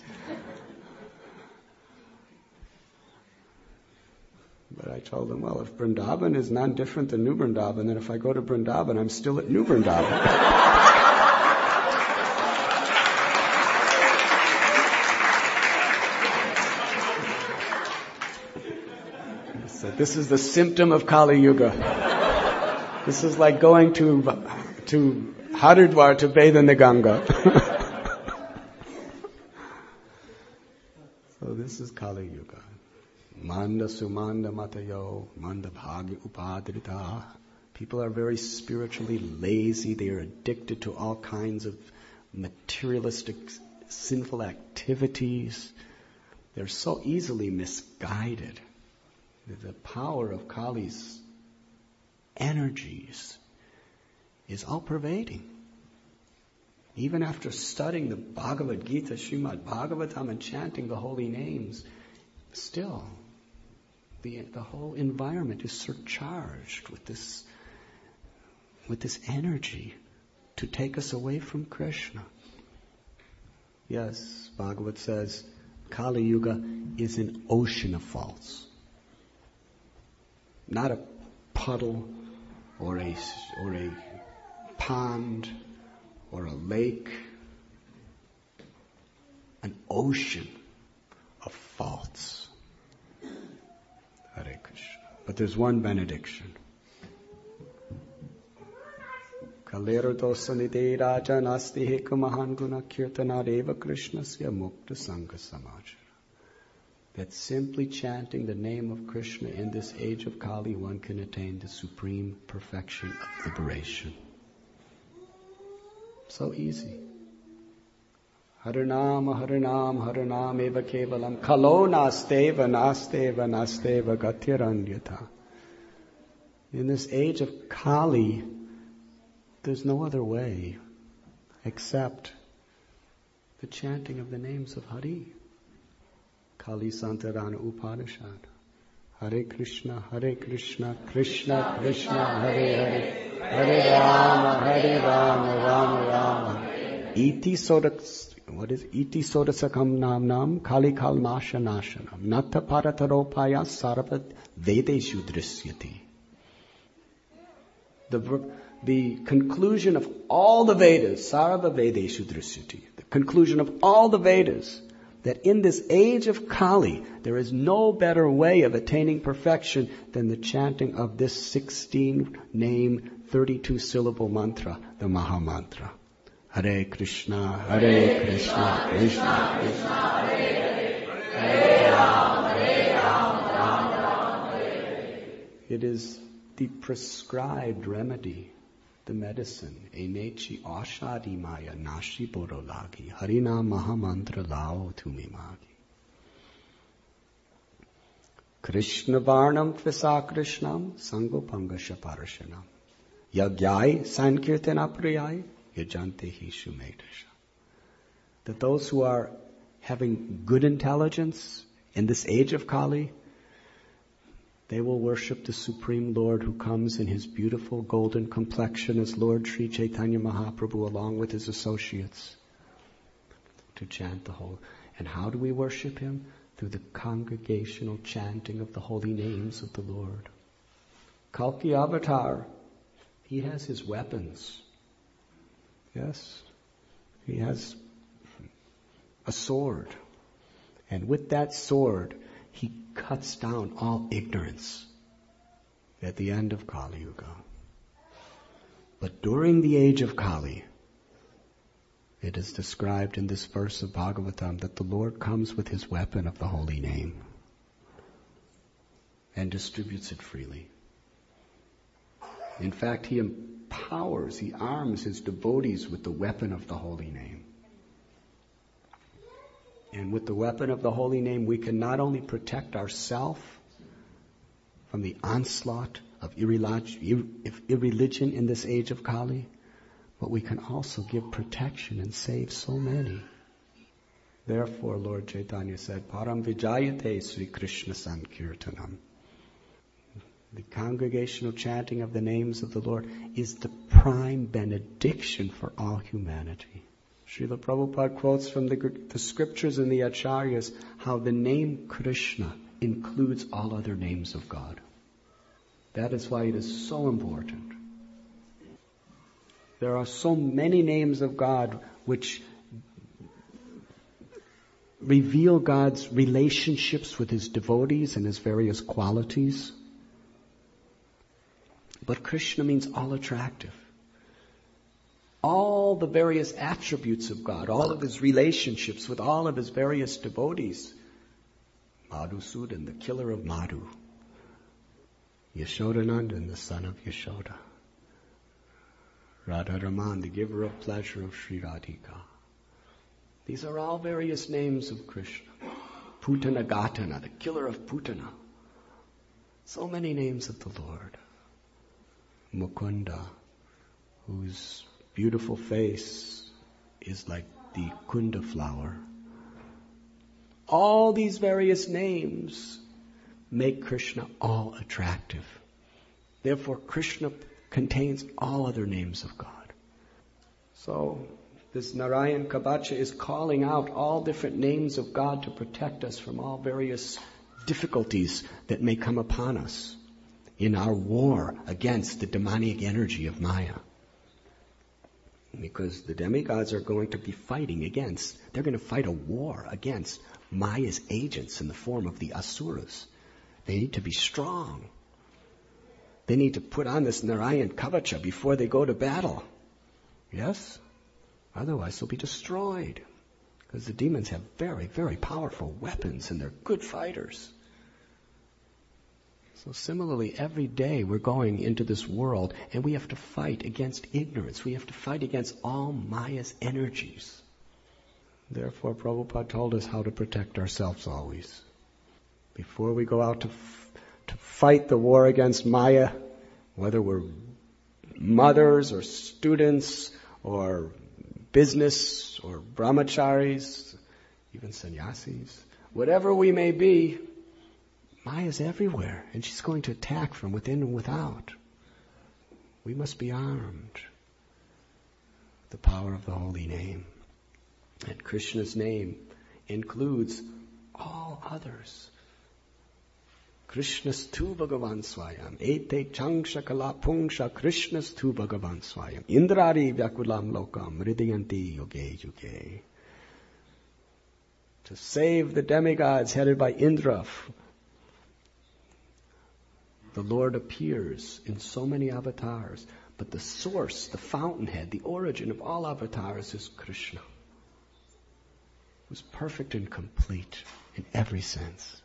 But I told them, well, if Vrindavan is non-different than New Vrindavan, then if I go to Vrindavan, I'm still at New Vrindavan. I said, this is the symptom of Kali Yuga. This is like going to, to Haridwar to bathe in the Ganga. So this is Kali Yuga. Manda sumanda matayo, manda bhagya upadrita. People are very spiritually lazy. They are addicted to all kinds of materialistic, sinful activities. They're so easily misguided. The power of Kali's energies is all-pervading. Even after studying the Bhagavad Gita, Srimad Bhagavatam, and chanting the holy names, still, the, the whole environment is surcharged with this, with this energy to take us away from Krishna. Yes, Bhagavat says, Kali Yuga is an ocean of faults. Not a puddle or a, or a pond or a lake. An ocean of faults. Hare Krishna. But there's one benediction. Kalero dosanide raja nasti heka mahan guna kirtanadeva krishnasya mukta sangha samajara. That simply chanting the name of Krishna in this age of Kali, one can attain the supreme perfection of liberation. So easy. Harinam, Harinam, Harinam eva kevalam kalo nasteva, nasteva, nasteva gatiranyata. In this age of Kali, there's no other way except the chanting of the names of Hari. Kali Santarana Upanishad. Hare Krishna, Hare Krishna, Krishna Krishna, Hare Hare, Hare Rama, Hare Rama, Rama Rama. Iti sodas, what is Iti sodasakam nam nam, Kali kalmasha nashanam, Nata parataropaya sarvat vedeshu drisyati. The, the conclusion of all the Vedas, sarva vedeshu drisyati, the conclusion of all the Vedas, that in this age of Kali, there is no better way of attaining perfection than the chanting of this sixteen-name, thirty-two syllable mantra, the Maha Mantra. Hare Krishna, Hare Krishna, Krishna Krishna, Hare Hare, Hare Rama, Hare Rama, Rama Rama, Hare Hare. It is the prescribed remedy, the medicine. Enechi ashadi maya nashi borolagi. Harina mahamantra lao tumimagi. Krishna varnam tvisa krishnam sangopangasha parashanam. Yagyai sankirtana priyai yajante hi shumedasha. That those who are having good intelligence in this age of Kali, they will worship the Supreme Lord who comes in His beautiful golden complexion as Lord Sri Chaitanya Mahaprabhu along with His associates to chant the whole. And how do we worship Him? Through the congregational chanting of the holy names of the Lord. Kalki Avatar, he has his weapons. Yes, he has a sword. And with that sword, he cuts down all ignorance at the end of Kali Yuga. But during the age of Kali, it is described in this verse of Bhagavatam that the Lord comes with His weapon of the holy name and distributes it freely. In fact, He empowers, He arms His devotees with the weapon of the holy name. And with the weapon of the holy name, we can not only protect ourselves from the onslaught of irreligion in this age of Kali, but we can also give protection and save so many. Therefore, Lord Chaitanya said, Param Vijayate Sri Krishna Sankirtanam. The congregational chanting of the names of the Lord is the prime benediction for all humanity. Srila Prabhupada quotes from the, the scriptures and the acharyas how the name Krishna includes all other names of God. That is why it is so important. There are so many names of God which reveal God's relationships with His devotees and His various qualities. But Krishna means all attractive. All the various attributes of God, all of His relationships with all of His various devotees. Madhusudan, the killer of Madhu. Yashodanandan, the son of Yashoda. Radharaman, the giver of pleasure of Sri Radhika. These are all various names of Krishna. Putana Gatana, the killer of Putana. So many names of the Lord. Mukunda, whose beautiful face is like the kunda flower. All these various names make Krishna all attractive. Therefore, Krishna contains all other names of God. So, this Narayan Kavacha is calling out all different names of God to protect us from all various difficulties that may come upon us in our war against the demonic energy of Maya. Because the demigods are going to be fighting against, they're going to fight a war against Maya's agents in the form of the Asuras. They need to be strong. They need to put on this Narayan Kavacha before they go to battle. Yes? Otherwise they'll be destroyed. Because the demons have very, very powerful weapons and they're good fighters. So similarly, every day we're going into this world and we have to fight against ignorance. We have to fight against all Maya's energies. Therefore, Prabhupada told us how to protect ourselves always. Before we go out to, f- to fight the war against Maya, whether we're mothers or students or business or brahmacharis, even sannyasis, whatever we may be, Maya's everywhere, and she's going to attack from within and without. We must be armed with the power of the holy name. And Krishna's name includes all others. Krishnastu Bhagavan Swayam. Ete changsha kala pungsha Krishnastu Bhagavan Swayam. Indrari vyakulam lokam ridiyanti yoge yuge. To save the demigods headed by Indra, the Lord appears in so many avatars. But the source, the fountainhead, the origin of all avatars is Krishna, who's perfect and complete in every sense.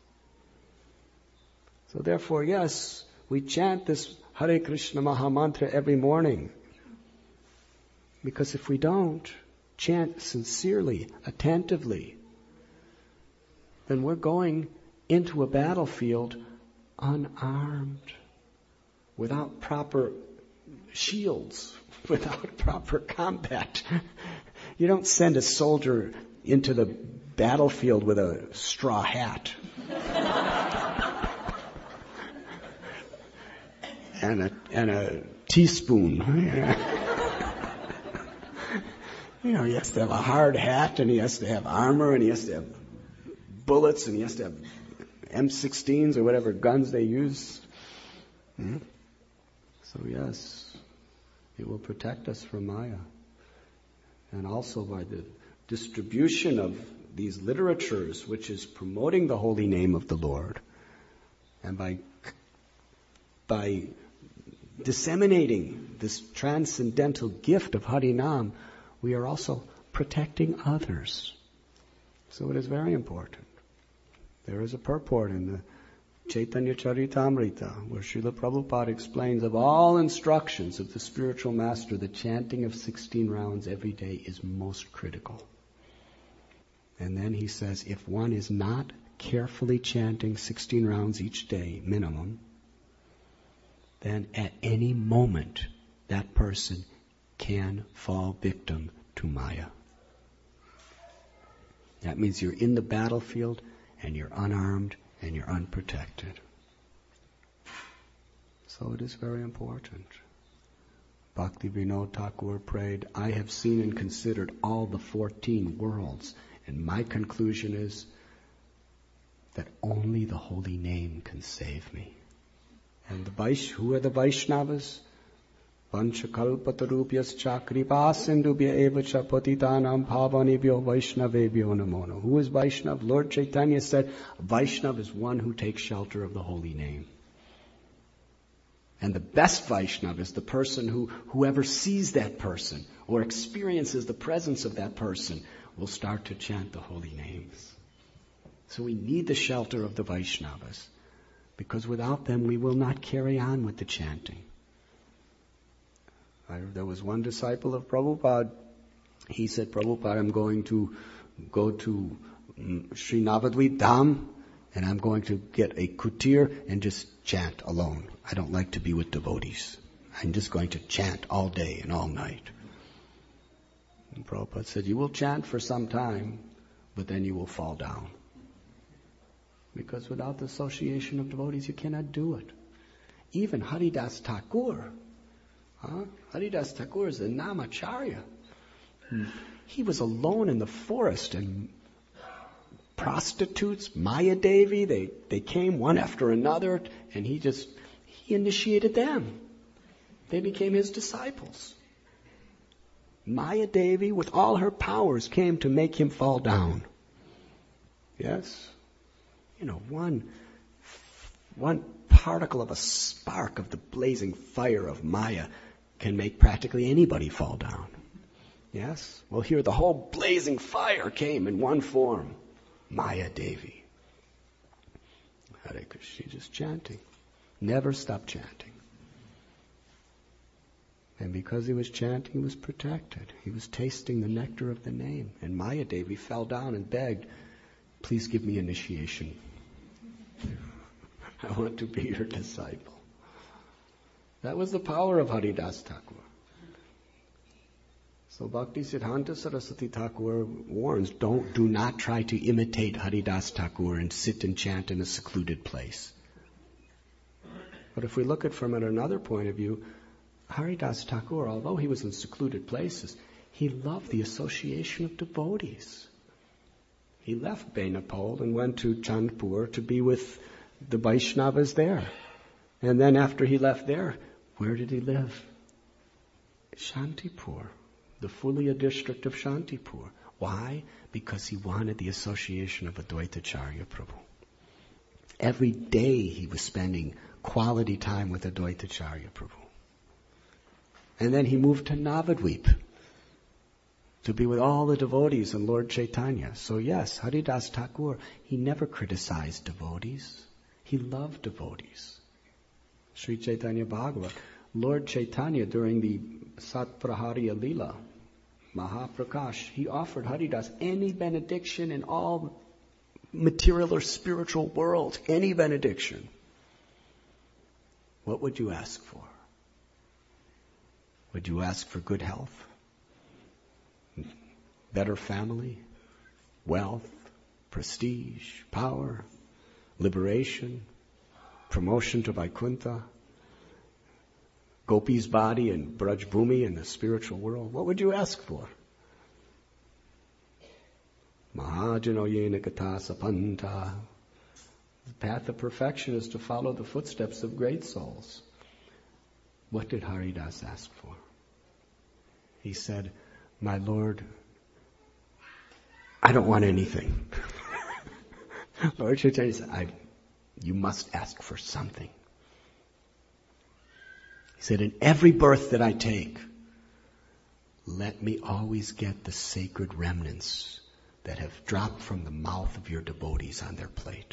So therefore, yes, we chant this Hare Krishna Maha Mantra every morning. Because if we don't chant sincerely, attentively, then we're going into a battlefield unarmed, without proper shields, without proper combat. You don't send a soldier into the battlefield with a straw hat and a and a teaspoon. You know, he has to have a hard hat, and he has to have armor, and he has to have bullets, and he has to have M sixteens or whatever guns they use. Hmm? So yes, it will protect us from Maya. And also by the distribution of these literatures, which is promoting the holy name of the Lord, and by by disseminating this transcendental gift of Harinam, we are also protecting others. So it is very important. There is a purport in the Chaitanya Charitamrita where Srila Prabhupada explains of all instructions of the spiritual master, the chanting of sixteen rounds every day is most critical. And then he says, if one is not carefully chanting sixteen rounds each day, minimum, then at any moment that person can fall victim to Maya. That means you're in the battlefield and you're unarmed and you're unprotected. So it is very important. Bhakti Vinod Thakur prayed, I have seen and considered all the fourteen worlds, and my conclusion is that only the holy name can save me. And the Vaish, who are the Vaishnavas? Vanchakalpatarupyascha kripasindubhya evacha patitanam bhavanibhyo Vaishnavebhyo namo. Who is Vaishnav? Lord Chaitanya said, Vaishnav is one who takes shelter of the holy name. And the best Vaishnav is the person who, whoever sees that person or experiences the presence of that person will start to chant the holy names. So we need the shelter of the Vaishnavas, because without them we will not carry on with the chanting. I, there was one disciple of Prabhupada. He said, Prabhupada, I'm going to go to um, Sri Navadvip Dham, and I'm going to get a kutir and just chant alone. I don't like to be with devotees. I'm just going to chant all day and all night. And Prabhupada said, you will chant for some time, but then you will fall down. Because without the association of devotees, you cannot do it. Even Haridas Thakur, huh? Haridas Thakur is a Namacharya. He was alone in the forest, and prostitutes, Maya Devi, they, they came one after another, and he just, he initiated them. They became his disciples. Maya Devi, with all her powers, came to make him fall down. Yes? You know, one, one particle of a spark of the blazing fire of Maya can make practically anybody fall down. Yes? Well, here the whole blazing fire came in one form. Maya Devi. Hare Krishna, just chanting. Never stop chanting. And because he was chanting, he was protected. He was tasting the nectar of the name. And Maya Devi fell down and begged, please give me initiation. I want to be your disciple. That was the power of Haridas Thakur. So Bhakti Siddhanta Saraswati Thakur warns, don't, do not try to imitate Haridas Thakur and sit and chant in a secluded place. But if we look at it from another point of view, Haridas Thakur, although he was in secluded places, he loved the association of devotees. He left Benapole and went to Chandpur to be with the Vaishnavas there. And then after he left there, where did he live? Shantipur. The Fulia district of Shantipur. Why? Because he wanted the association of Advaitacharya Prabhu. Every day he was spending quality time with Advaitacharya Prabhu. And then he moved to Navadvip to be with all the devotees and Lord Chaitanya. So yes, Haridas Thakur, he never criticized devotees. He loved devotees. Sri Chaitanya Bhagavat, Lord Chaitanya during the Satpraharya Leela, Mahaprakash, he offered Haridas any benediction in all material or spiritual world, any benediction. What would you ask for? Would you ask for good health? Better family? Wealth? Prestige? Power? Liberation? Promotion to Vaikuntha? Gopi's body and Braj Bhumi in the spiritual world? What would you ask for? Mahajano yena kata sapanta. The path of perfection is to follow the footsteps of great souls. What did Haridas ask for? He said, my Lord, I don't want anything. Lord Chaitanya said, I, you must ask for something. He said, in every birth that I take, let me always get the sacred remnants that have dropped from the mouth of your devotees on their plate.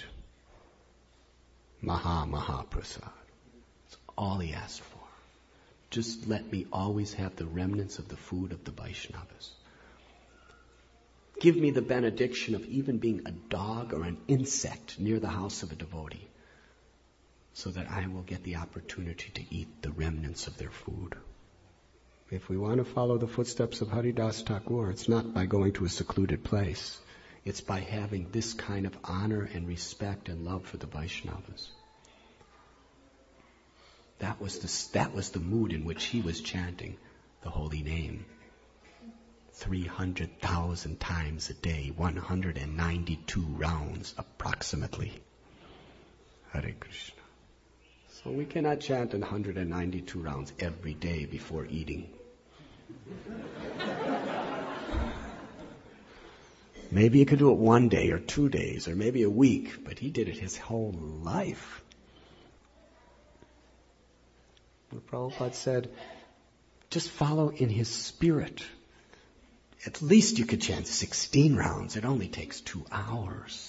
Maha Maha Prasad. That's all he asked for. Just let me always have the remnants of the food of the Vaishnavas. Give me the benediction of even being a dog or an insect near the house of a devotee, so that I will get the opportunity to eat the remnants of their food. If we want to follow the footsteps of Haridas Thakur, it's not by going to a secluded place. It's by having this kind of honor and respect and love for the Vaishnavas. That was the, that was the mood in which he was chanting the holy name. three hundred thousand times a day, one hundred ninety-two rounds approximately. Hare Krishna. So we cannot chant in one hundred ninety-two rounds every day before eating. Maybe you could do it one day or two days or maybe a week, but he did it his whole life. Prabhupada said, just follow in his spirit. At least you could chant sixteen rounds. It only takes two hours.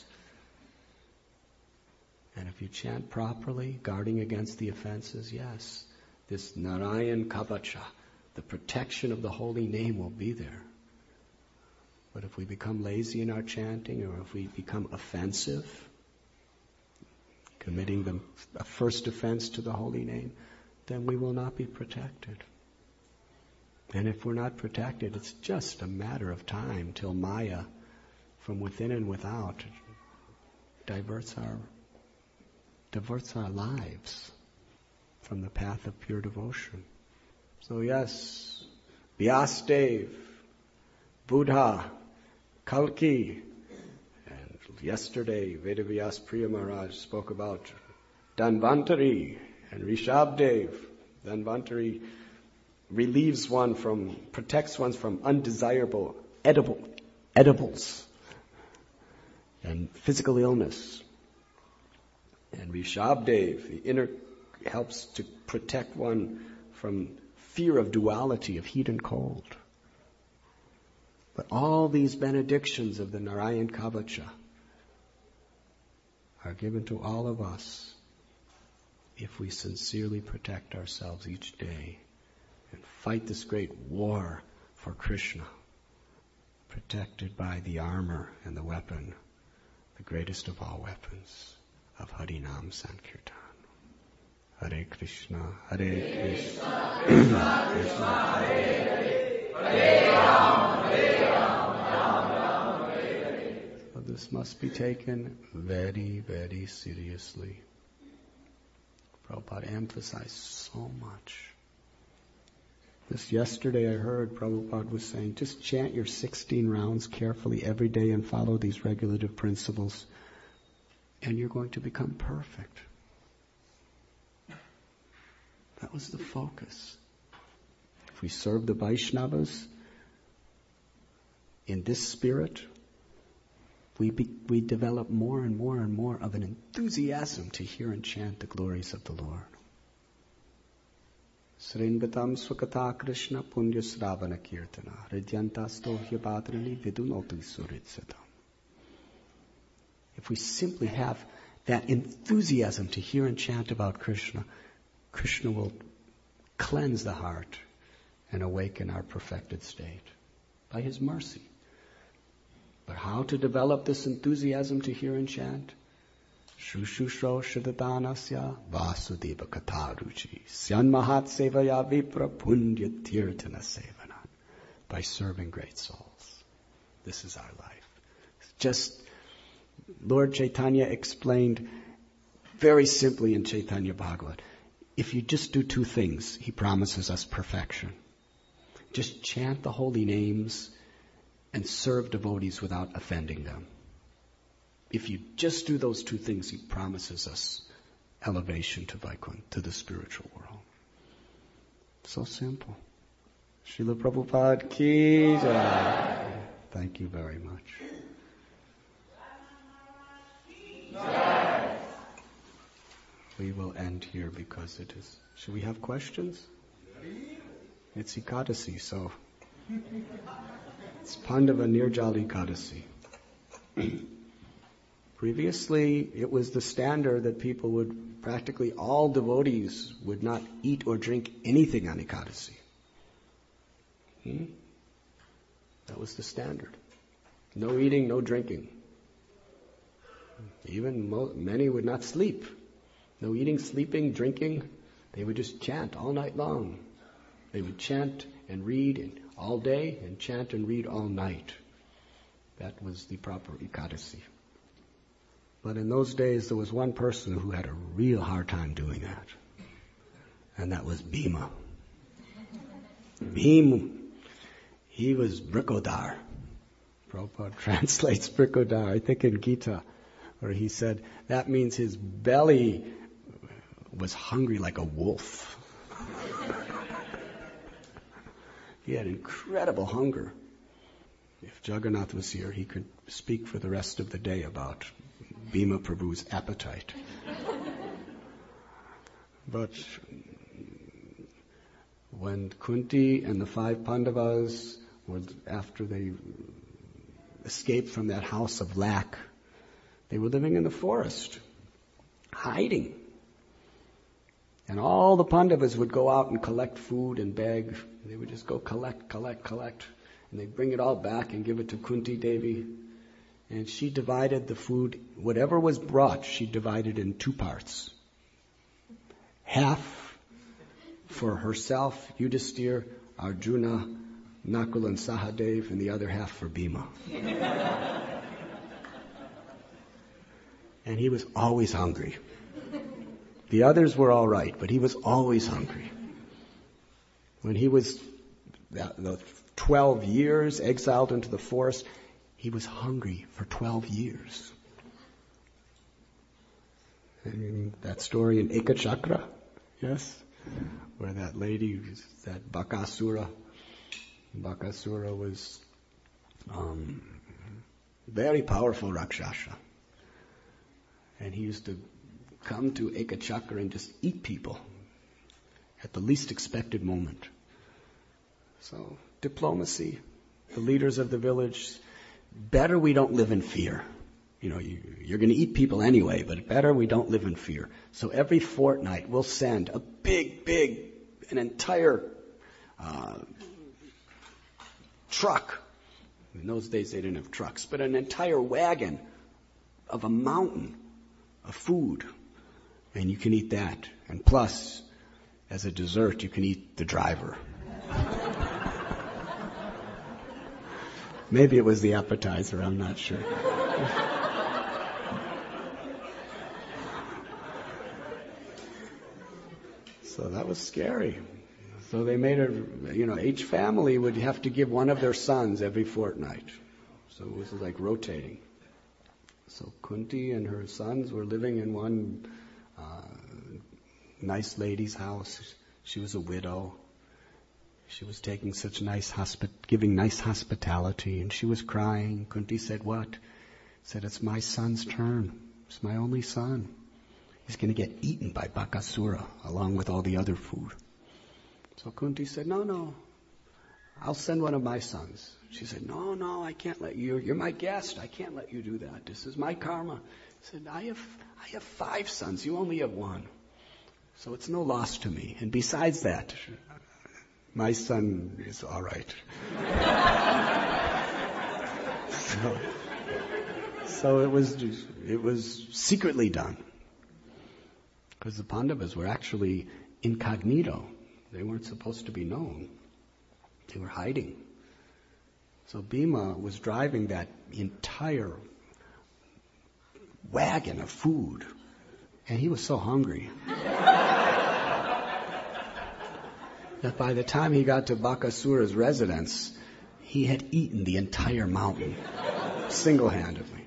And if you chant properly, guarding against the offenses, yes, this Narayan Kavacha the protection of the holy name will be there. But if we become lazy in our chanting, or if we become offensive, committing the a first offense to the holy name, then we will not be protected. And if we're not protected, it's just a matter of time till Maya, from within and without, diverts our diverts our lives from the path of pure devotion. So yes, Vyasadeva, Buddha, Kalki, and yesterday Vedavyas Priya Maharaj spoke about Dhanvantari and Rishabdev. Dhanvantari relieves one from, protects one from undesirable edible, edibles and physical illness. And Rishabdev, the inner, helps to protect one from fear of duality, of heat and cold. But all these benedictions of the Narayan Kavacha are given to all of us if we sincerely protect ourselves each day and fight this great war for Krishna, protected by the armor and the weapon, the greatest of all weapons, of Harinam Sankirtan. Hare Krishna, Hare Krishna, Krishna Krishna, Hare Hare, Hare Ram, Hare Ram, Ram Ram, Hare Hare. So this must be taken very, very seriously. Prabhupada emphasized so much. Just yesterday I heard Prabhupada was saying, just chant your sixteen rounds carefully every day and follow these regulative principles, and you're going to become perfect. That was the focus. If we serve the Vaishnavas in this spirit, we be, we develop more and more and more of an enthusiasm to hear and chant the glories of the Lord. Sringatam swakata Krishna punya sravana kirtana hridyantasto hyapadrani vidunotu suritsatam. If we simply have that enthusiasm to hear and chant about Krishna, Krishna will cleanse the heart and awaken our perfected state by His mercy. But how to develop this enthusiasm to hear and chant? Shushusho shadadanasya vasudeva kataruchi syan mahat sevaya vipra punya tirtana sevanat. By serving great souls. This is our life. Just, Lord Chaitanya explained very simply in Chaitanya Bhagavat, if you just do two things, He promises us perfection. Just chant the holy names and serve devotees without offending them. If you just do those two things, He promises us elevation to Vaikuntha, to the spiritual world. So simple. Srila Prabhupada ki jai. Thank you very much. We will end here because it is... Should we have questions? It's Ekadasi, so... It's Pandava Nirjala Ekadasi. Previously, it was the standard that people would, practically all devotees would not eat or drink anything on Ekadasi. Hmm? That was the standard. No eating, no drinking. Even mo- many would not sleep. No eating, sleeping, drinking. They would just chant all night long. They would chant and read all day and chant and read all night. That was the proper Ekadasi. But in those days, there was one person who had a real hard time doing that. And that was Bhima. Bhima, he was Brikodar. Prabhupada translates Brikodar, I think in Gita, where he said, that means his belly was hungry like a wolf. He had incredible hunger. If Jagannath was here, he could speak for the rest of the day about Bhima Prabhu's appetite. But when Kunti and the five Pandavas, were, after they escaped from that house of lack, they were living in the forest, hiding. And all the Pandavas would go out and collect food and beg. They would just go collect, collect, collect. And they'd bring it all back and give it to Kunti Devi. And she divided the food, whatever was brought, she divided in two parts. Half for herself, Yudhisthira, Arjuna, Nakul and Sahadev, and the other half for Bhima. And he was always hungry. The others were all right, but he was always hungry. When he was the twelve years exiled into the forest, he was hungry for twelve years. And that story in Ekachakra, yes, where that lady, that Bakasura, Bakasura was um, very powerful Rakshasa. And he used to come to Ekachakra and just eat people at the least expected moment. So, diplomacy, the leaders of the village, better we don't live in fear. You know, you, you're going to eat people anyway, but better we don't live in fear. So every fortnight we'll send a big, big, an entire uh, truck. In those days they didn't have trucks, but an entire wagon of a mountain of food. And you can eat that. And plus, as a dessert, you can eat the driver. Maybe it was the appetizer, I'm not sure. So that was scary. So they made a, you know, each family would have to give one of their sons every fortnight. So it was like rotating. So Kunti and her sons were living in one uh, nice lady's house. She was a widow. She was taking such nice hospi- giving nice hospitality, and she was crying. Kunti said, "What?" Said, "It's my son's turn. It's my only son. He's going to get eaten by Bakasura along with all the other food." So Kunti said, "No, no, I'll send one of my sons." She said, "No, no, I can't let you. You're my guest. I can't let you do that. This is my karma." He said, I have, I have five sons. You only have one. So it's no loss to me. And besides that, my son is all right. so, so it was, it was secretly done. Because the Pandavas were actually incognito. They weren't supposed to be known. They were hiding. So Bhima was driving that entire wagon of food, and he was so hungry that by the time he got to Bakasura's residence, he had eaten the entire mountain single-handedly.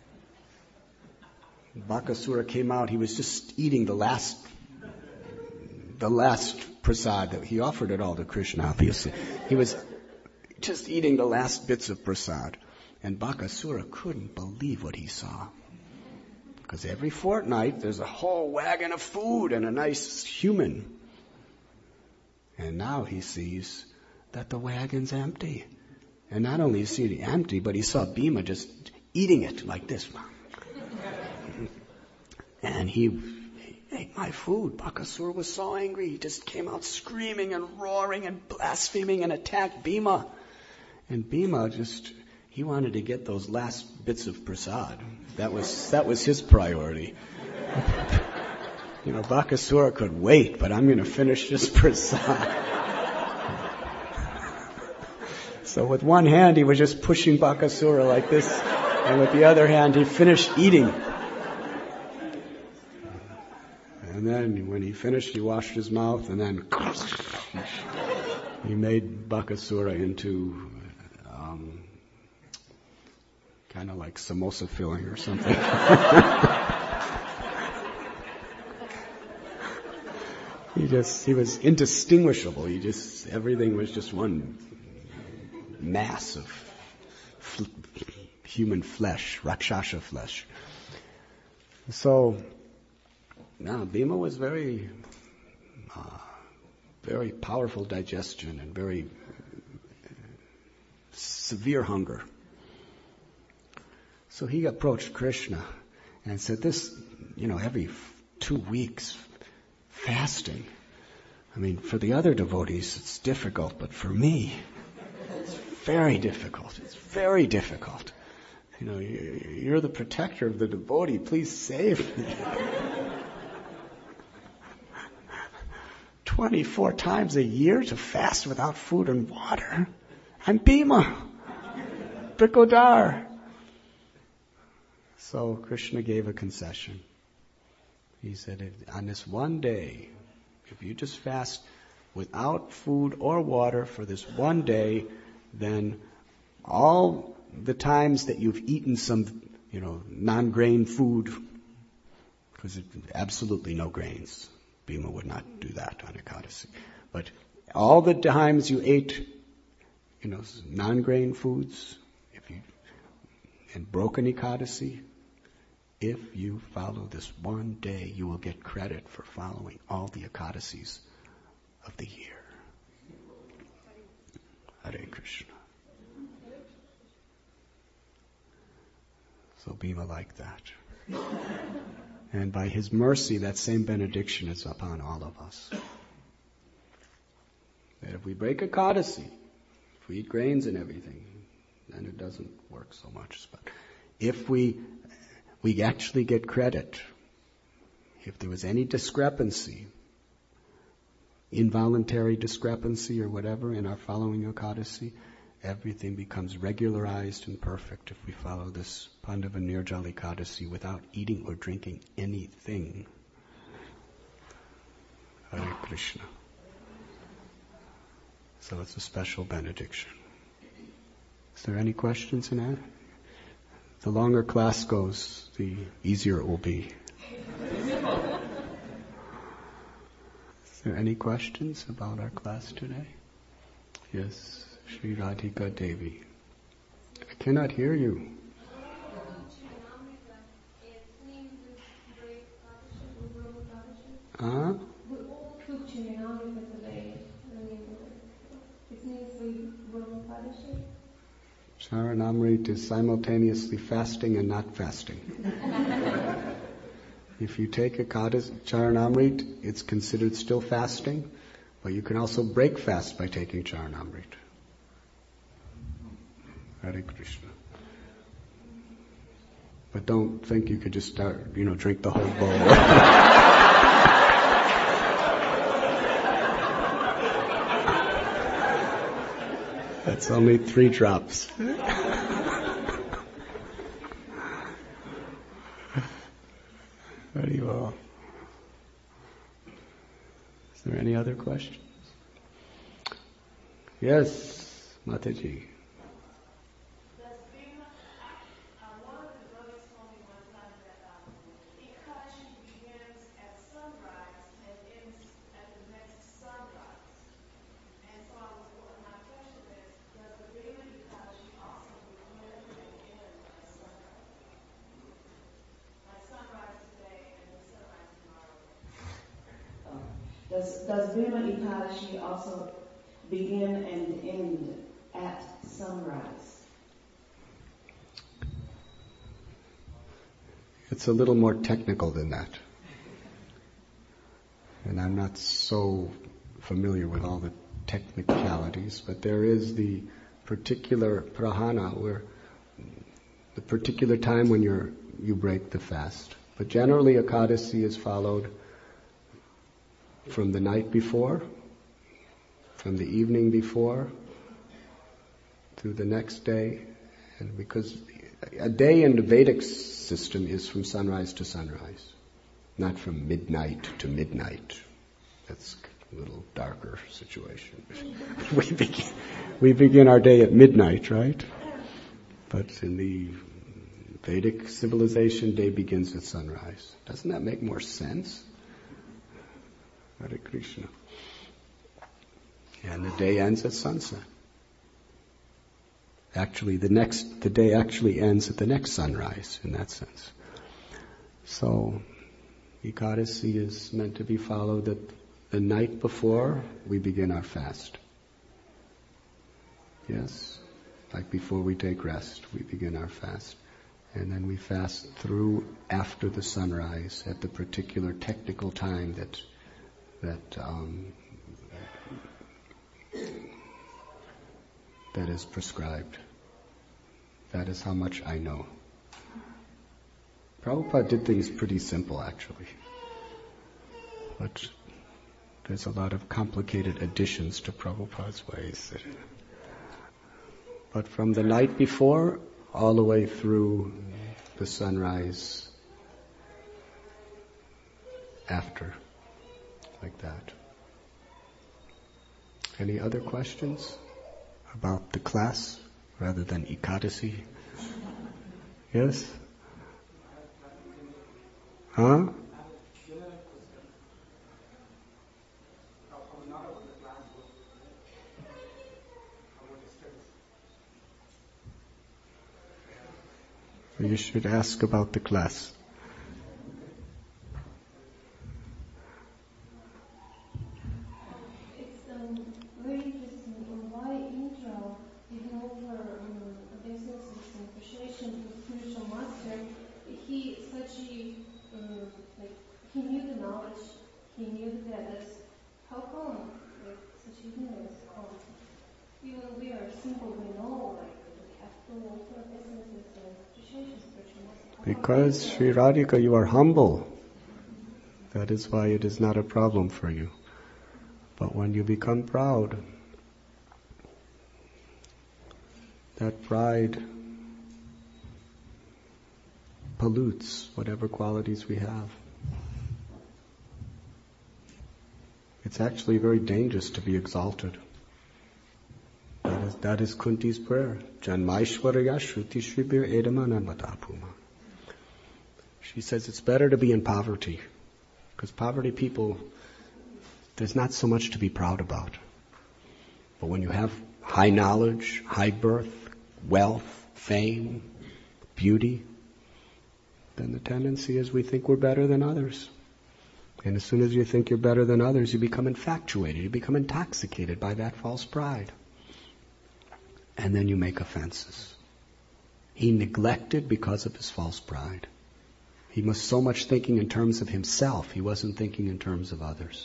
Bakasura came out, he was just eating the last the last prasad. That he offered it all to Krishna, obviously. He was just eating the last bits of prasad. And Bakasura couldn't believe what he saw. Because every fortnight there's a whole wagon of food and a nice human. And now he sees that the wagon's empty. And not only is he empty, but he saw Bhima just eating it like this. And he, he ate my food. Bakasura was so angry. He just came out screaming and roaring and blaspheming and attacked Bhima. And Bhima just, he wanted to get those last bits of prasad. That was, that was his priority. You know, Bakasura could wait, but I'm going to finish this prasad. So with one hand he was just pushing Bakasura like this, and with the other hand he finished eating. And then when he finished, he washed his mouth, and then he made Bakasura into um, kind of like samosa filling or something. He just, he was indistinguishable. He just, everything was just one mass of fl- human flesh, Rakshasa flesh. So, now Bhima was very, uh, very powerful digestion and very uh, severe hunger. So he approached Krishna and said, this, you know, every f- two weeks, fasting. I mean, for the other devotees, it's difficult, but for me, it's very difficult. It's very difficult. You know, you're the protector of the devotee. Please save me. twenty-four times a year to fast without food and water. I'm Bhima. Brikodar. So Krishna gave a concession. He said, on this one day, if you just fast without food or water for this one day, then all the times that you've eaten some, you know, non-grain food, because absolutely no grains. Bhima would not do that on Ekadasi. But all the times you ate, you know, non-grain foods, if you, and broken Ekadasi, if you follow this one day, you will get credit for following all the Ekadasis of the year. Hare Krishna. So Bhima liked that. And by his mercy, that same benediction is upon all of us. That if we break Ekadasi, if we eat grains and everything, then it doesn't work so much. But if we we actually get credit, if there was any discrepancy, involuntary discrepancy or whatever in our following Ekadasi, everything becomes regularized and perfect if we follow this Pandava Nirjala Ekadasi without eating or drinking anything. Hare Krishna. So it's a special benediction. Is there any questions in that? The longer class goes, the easier it will be. Is there any questions about our class today? Yes, Sri Radhika Devi. I cannot hear you. Huh? Charanamrit is simultaneously fasting and not fasting. If you take a Charanamrit, it's considered still fasting, but you can also break fast by taking Charanamrit. Hare Krishna. But don't think you could just start, you know, drink the whole bowl. That's only three drops. Very well. Is there any other questions? Yes, Mataji. Does, does Bhima Ekadashi also begin and end at sunrise? It's a little more technical than that. And I'm not so familiar with all the technicalities, but there is the particular prahana, where the particular time when you're, you break the fast. But generally Ekadasi is followed from the night before, from the evening before, to the next day. And because a day in the Vedic system is from sunrise to sunrise, not from midnight to midnight. That's a little darker situation. we begin, we begin our day at midnight, right? But in the Vedic civilization, day begins at sunrise. Doesn't that make more sense? Hare Krishna. And the day ends at sunset. Actually, the next, the day actually ends at the next sunrise, in that sense. So, Ekadasi is meant to be followed that the night before we begin our fast. Yes? Like before we take rest, we begin our fast. And then we fast through after the sunrise at the particular technical time that that um, that is prescribed. That is how much I know. Prabhupada did things pretty simple, actually. But there's a lot of complicated additions to Prabhupada's ways. But from the night before, all the way through the sunrise after, like that. Any other questions about the class rather than Ekadasi? Yes? Huh? You should ask about the class. It's um, very interesting. Why Indra didn't offer um, obeisances and appreciation to the spiritual master? He such a um, like he knew the knowledge, he knew the Vedas. How come like such ignorance comes? Even we are simple, we know like we have to offer obeisances and appreciation to spiritual master. Because Sri Radhika, you are humble. That is why it is not a problem for you. But when you become proud, that pride pollutes whatever qualities we have. It's actually very dangerous to be exalted. That is, that is Kunti's prayer. Janmaishwarya Shruti Shribir Edamana Matapuma. She says it's better to be in poverty. Because poverty people, there's not so much to be proud about. But when you have high knowledge, high birth, wealth, fame, beauty, then the tendency is we think we're better than others. And as soon as you think you're better than others, you become infatuated, you become intoxicated by that false pride. And then you make offenses. He neglected because of his false pride. He was so much thinking in terms of himself, he wasn't thinking in terms of others.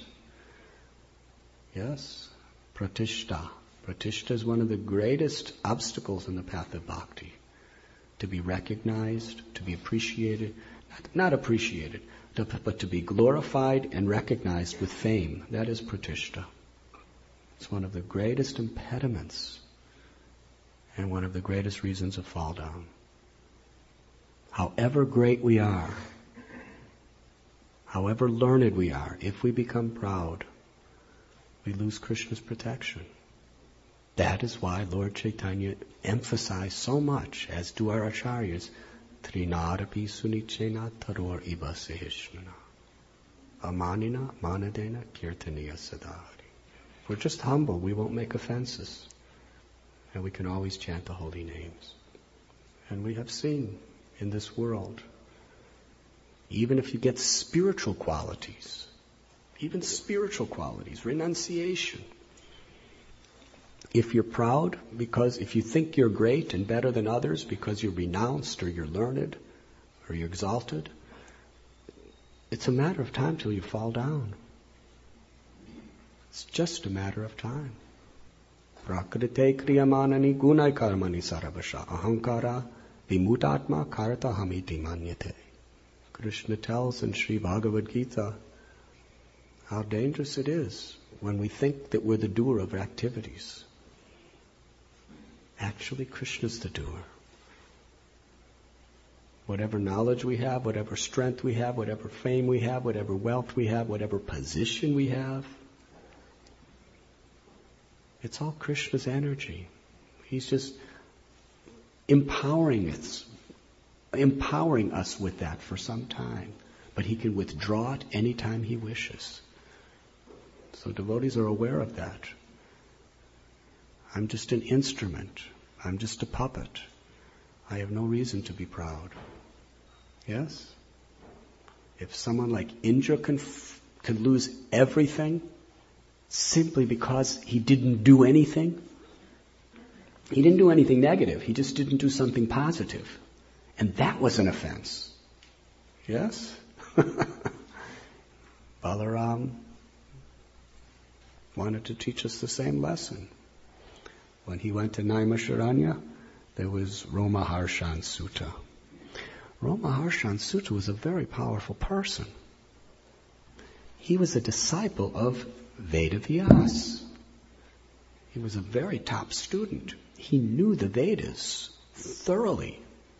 Yes? Pratishta. Pratishta is one of the greatest obstacles in the path of bhakti. To be recognized, to be appreciated, not appreciated, but to be glorified and recognized with fame. That is pratishta. It's one of the greatest impediments and one of the greatest reasons of fall down. However great we are, however learned we are, if we become proud, we lose Krishna's protection. That is why Lord Chaitanya emphasized so much, as do our acharyas, Trinadapi sunichena taror iba sehishmana. Amanina manadena kirtaniya sadhari. If we're just humble, we won't make offenses. And we can always chant the holy names. And we have seen in this world, even if you get spiritual qualities, even spiritual qualities, renunciation, if you're proud, because if you think you're great and better than others because you're renounced or you're learned or you're exalted, it's a matter of time till you fall down. It's just a matter of time. Prakrite kriyamanani gunai karmani sarabasha ahankara vimutatma karata hamiti manyate. Krishna tells in Sri Bhagavad Gita how dangerous it is when we think that we're the doer of activities. Actually, Krishna's the doer. Whatever knowledge we have, whatever strength we have, whatever fame we have, whatever wealth we have, whatever position we have, it's all Krishna's energy. He's just empowering us, empowering us with that for some time. But he can withdraw it anytime he wishes. So devotees are aware of that. I'm just an instrument. I'm just a puppet. I have no reason to be proud. Yes? If someone like Indra can, f- can lose everything simply because he didn't do anything, he didn't do anything negative. He just didn't do something positive. And that was an offense. Yes? Balaram wanted to teach us the same lesson. When he went to Naimisharanya, there was Romaharshan Sutta. Romaharshan Sutta was a very powerful person. He was a disciple of Vedavyas. He was a very top student. He knew the Vedas thoroughly.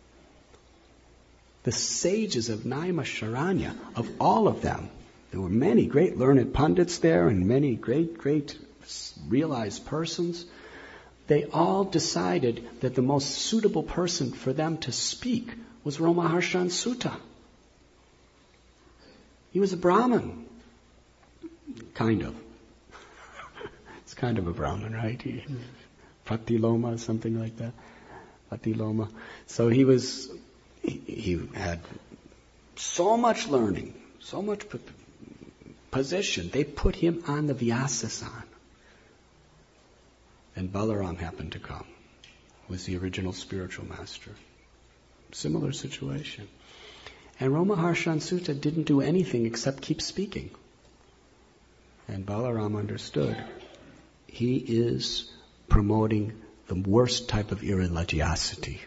The sages of Naimisharanya, of all of them, there were many great learned pundits there and many great, great realized persons. They all decided that the most suitable person for them to speak was Romaharshan Sutta. He was a Brahmin. Kind of. It's kind of a Brahmin, right? He, Pratiloma, something like that. Pratiloma. So he was, he, he had so much learning, so much p- position. They put him on the Vyasasan. And Balaram happened to come, who was the original spiritual master. Similar situation. And Romaharshan Sutta didn't do anything except keep speaking. And Balaram understood. He is promoting the worst type of irreligiosity.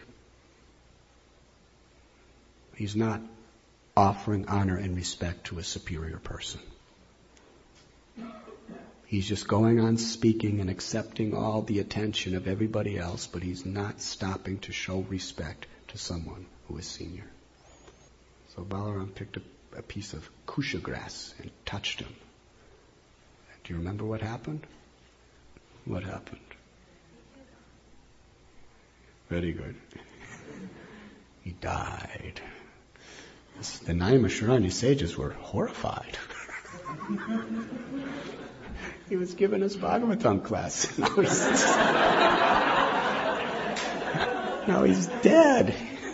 He's not offering honor and respect to a superior person. He's just going on speaking and accepting all the attention of everybody else, but he's not stopping to show respect to someone who is senior. So Balaram picked up a piece of kusha grass and touched him. Do you remember what happened? What happened? Very good. He died. The Naimisharanya sages were horrified. He was giving us Bhagavatam class. Now he's, now he's dead.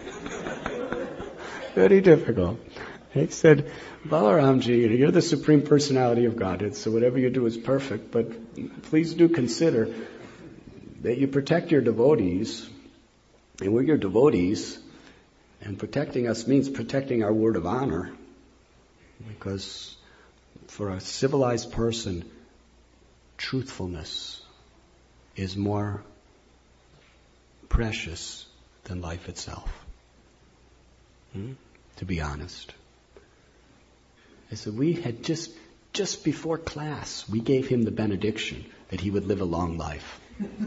Very difficult. He said, Balaramji, you're the Supreme Personality of Godhead, so whatever you do is perfect, but please do consider that you protect your devotees, and we're your devotees, and protecting us means protecting our word of honor, because for a civilized person, truthfulness is more precious than life itself. Hmm? To be honest. I said, we had just, just before class, we gave him the benediction that he would live a long life.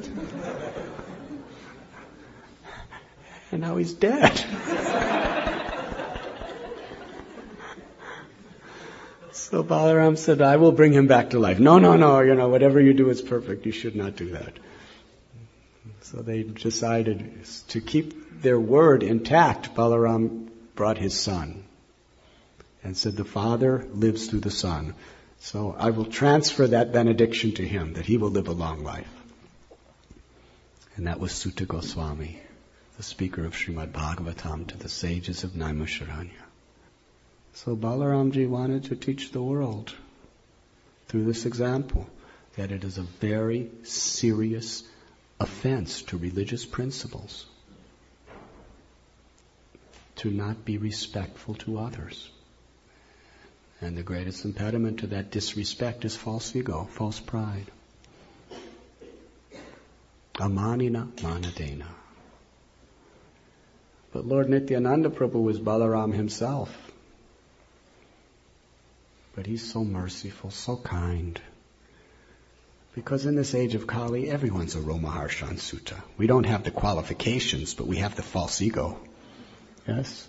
And now he's dead. So Balaram said, I will bring him back to life. No, no, no, you know, whatever you do is perfect. You should not do that. So they decided to keep their word intact. Balaram brought his son and said, the Father lives through the Son. So I will transfer that benediction to him, that he will live a long life. And that was Sutta Goswami, the speaker of Srimad Bhagavatam to the sages of Naimisharanya. So Balaramji wanted to teach the world through this example that it is a very serious offense to religious principles to not be respectful to others. And the greatest impediment to that disrespect is false ego, false pride. Amanina manadena. But Lord Nityananda Prabhu was Balaram himself. But he's so merciful, so kind. Because in this age of Kali, everyone's a Romaharshan Sutta. We don't have the qualifications, but we have the false ego. Yes?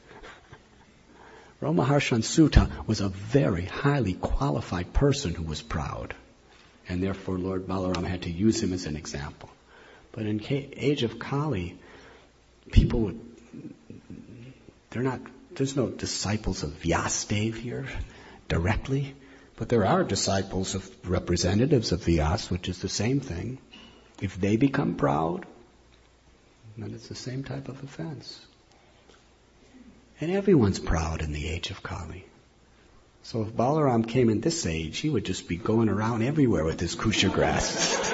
Romaharshan Sutta was a very highly qualified person who was proud. And therefore Lord Balaram had to use him as an example. But in the age of Kali, people would, they're not, there's no disciples of Vyasadeva here directly, but there are disciples of representatives of Vyas, which is the same thing. If they become proud, then it's the same type of offense. And everyone's proud in the age of Kali. So if Balaram came in this age, he would just be going around everywhere with his kusha grass.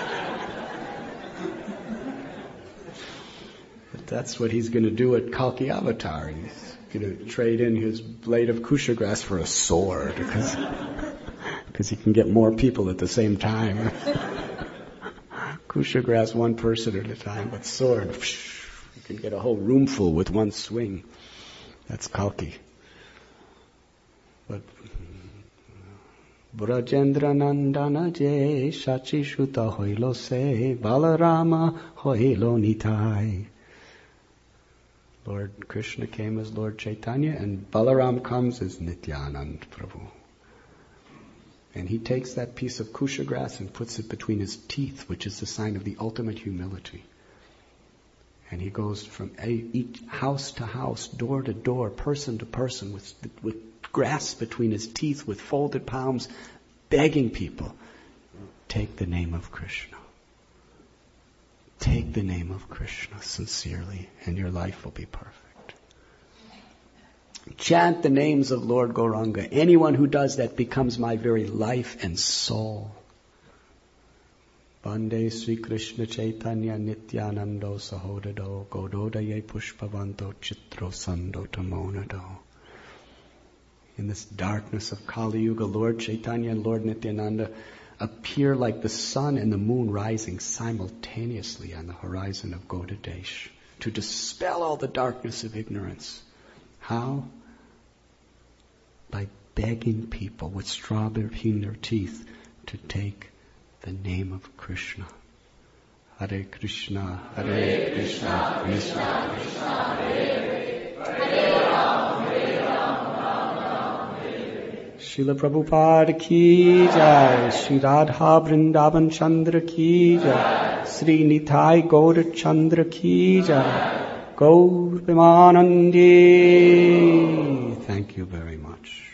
But that's what he's going to do at Kalki Avatar. He's going to trade in his blade of kusha grass for a sword, because because he can get more people at the same time. Kusha grass one person at a time, but sword, you can get a whole room full with one swing. That's Kalki. But Brajendra Nandana je Shachi Shuta hoilo se Balarama hoilo nitai. Lord Krishna came as Lord Chaitanya, and Balaram comes as Nityanand Prabhu. And he takes that piece of kusha grass and puts it between his teeth, which is the sign of the ultimate humility. And he goes from each house to house, door to door, person to person, with, with grass between his teeth, with folded palms, begging people, take the name of Krishna. Take the name of Krishna sincerely, and your life will be perfect. Chant the names of Lord Gauranga. Anyone who does that becomes my very life and soul. Bande Sri Krishna Chaitanya Nityanando Sahodado Gododaye Pushpavanto Chitro Sando Tamonado. In this darkness of Kali Yuga, Lord Chaitanya and Lord Nityananda appear like the sun and the moon rising simultaneously on the horizon of Godadesh to dispel all the darkness of ignorance. How? By begging people with strawberry in their teeth to take the name of Krishna. Hare Krishna, Hare Krishna, Krishna Krishna, Hare Hare, Hare Ram, Hare Ram, Ram Ram, Hare Hare. Srila Prabhupada ki jai, Sri Radha Vrindavan Chandra ki jai, Sri Nitai Gaura Chandra ki jai, Gaur Vimanandi. Thank you very much.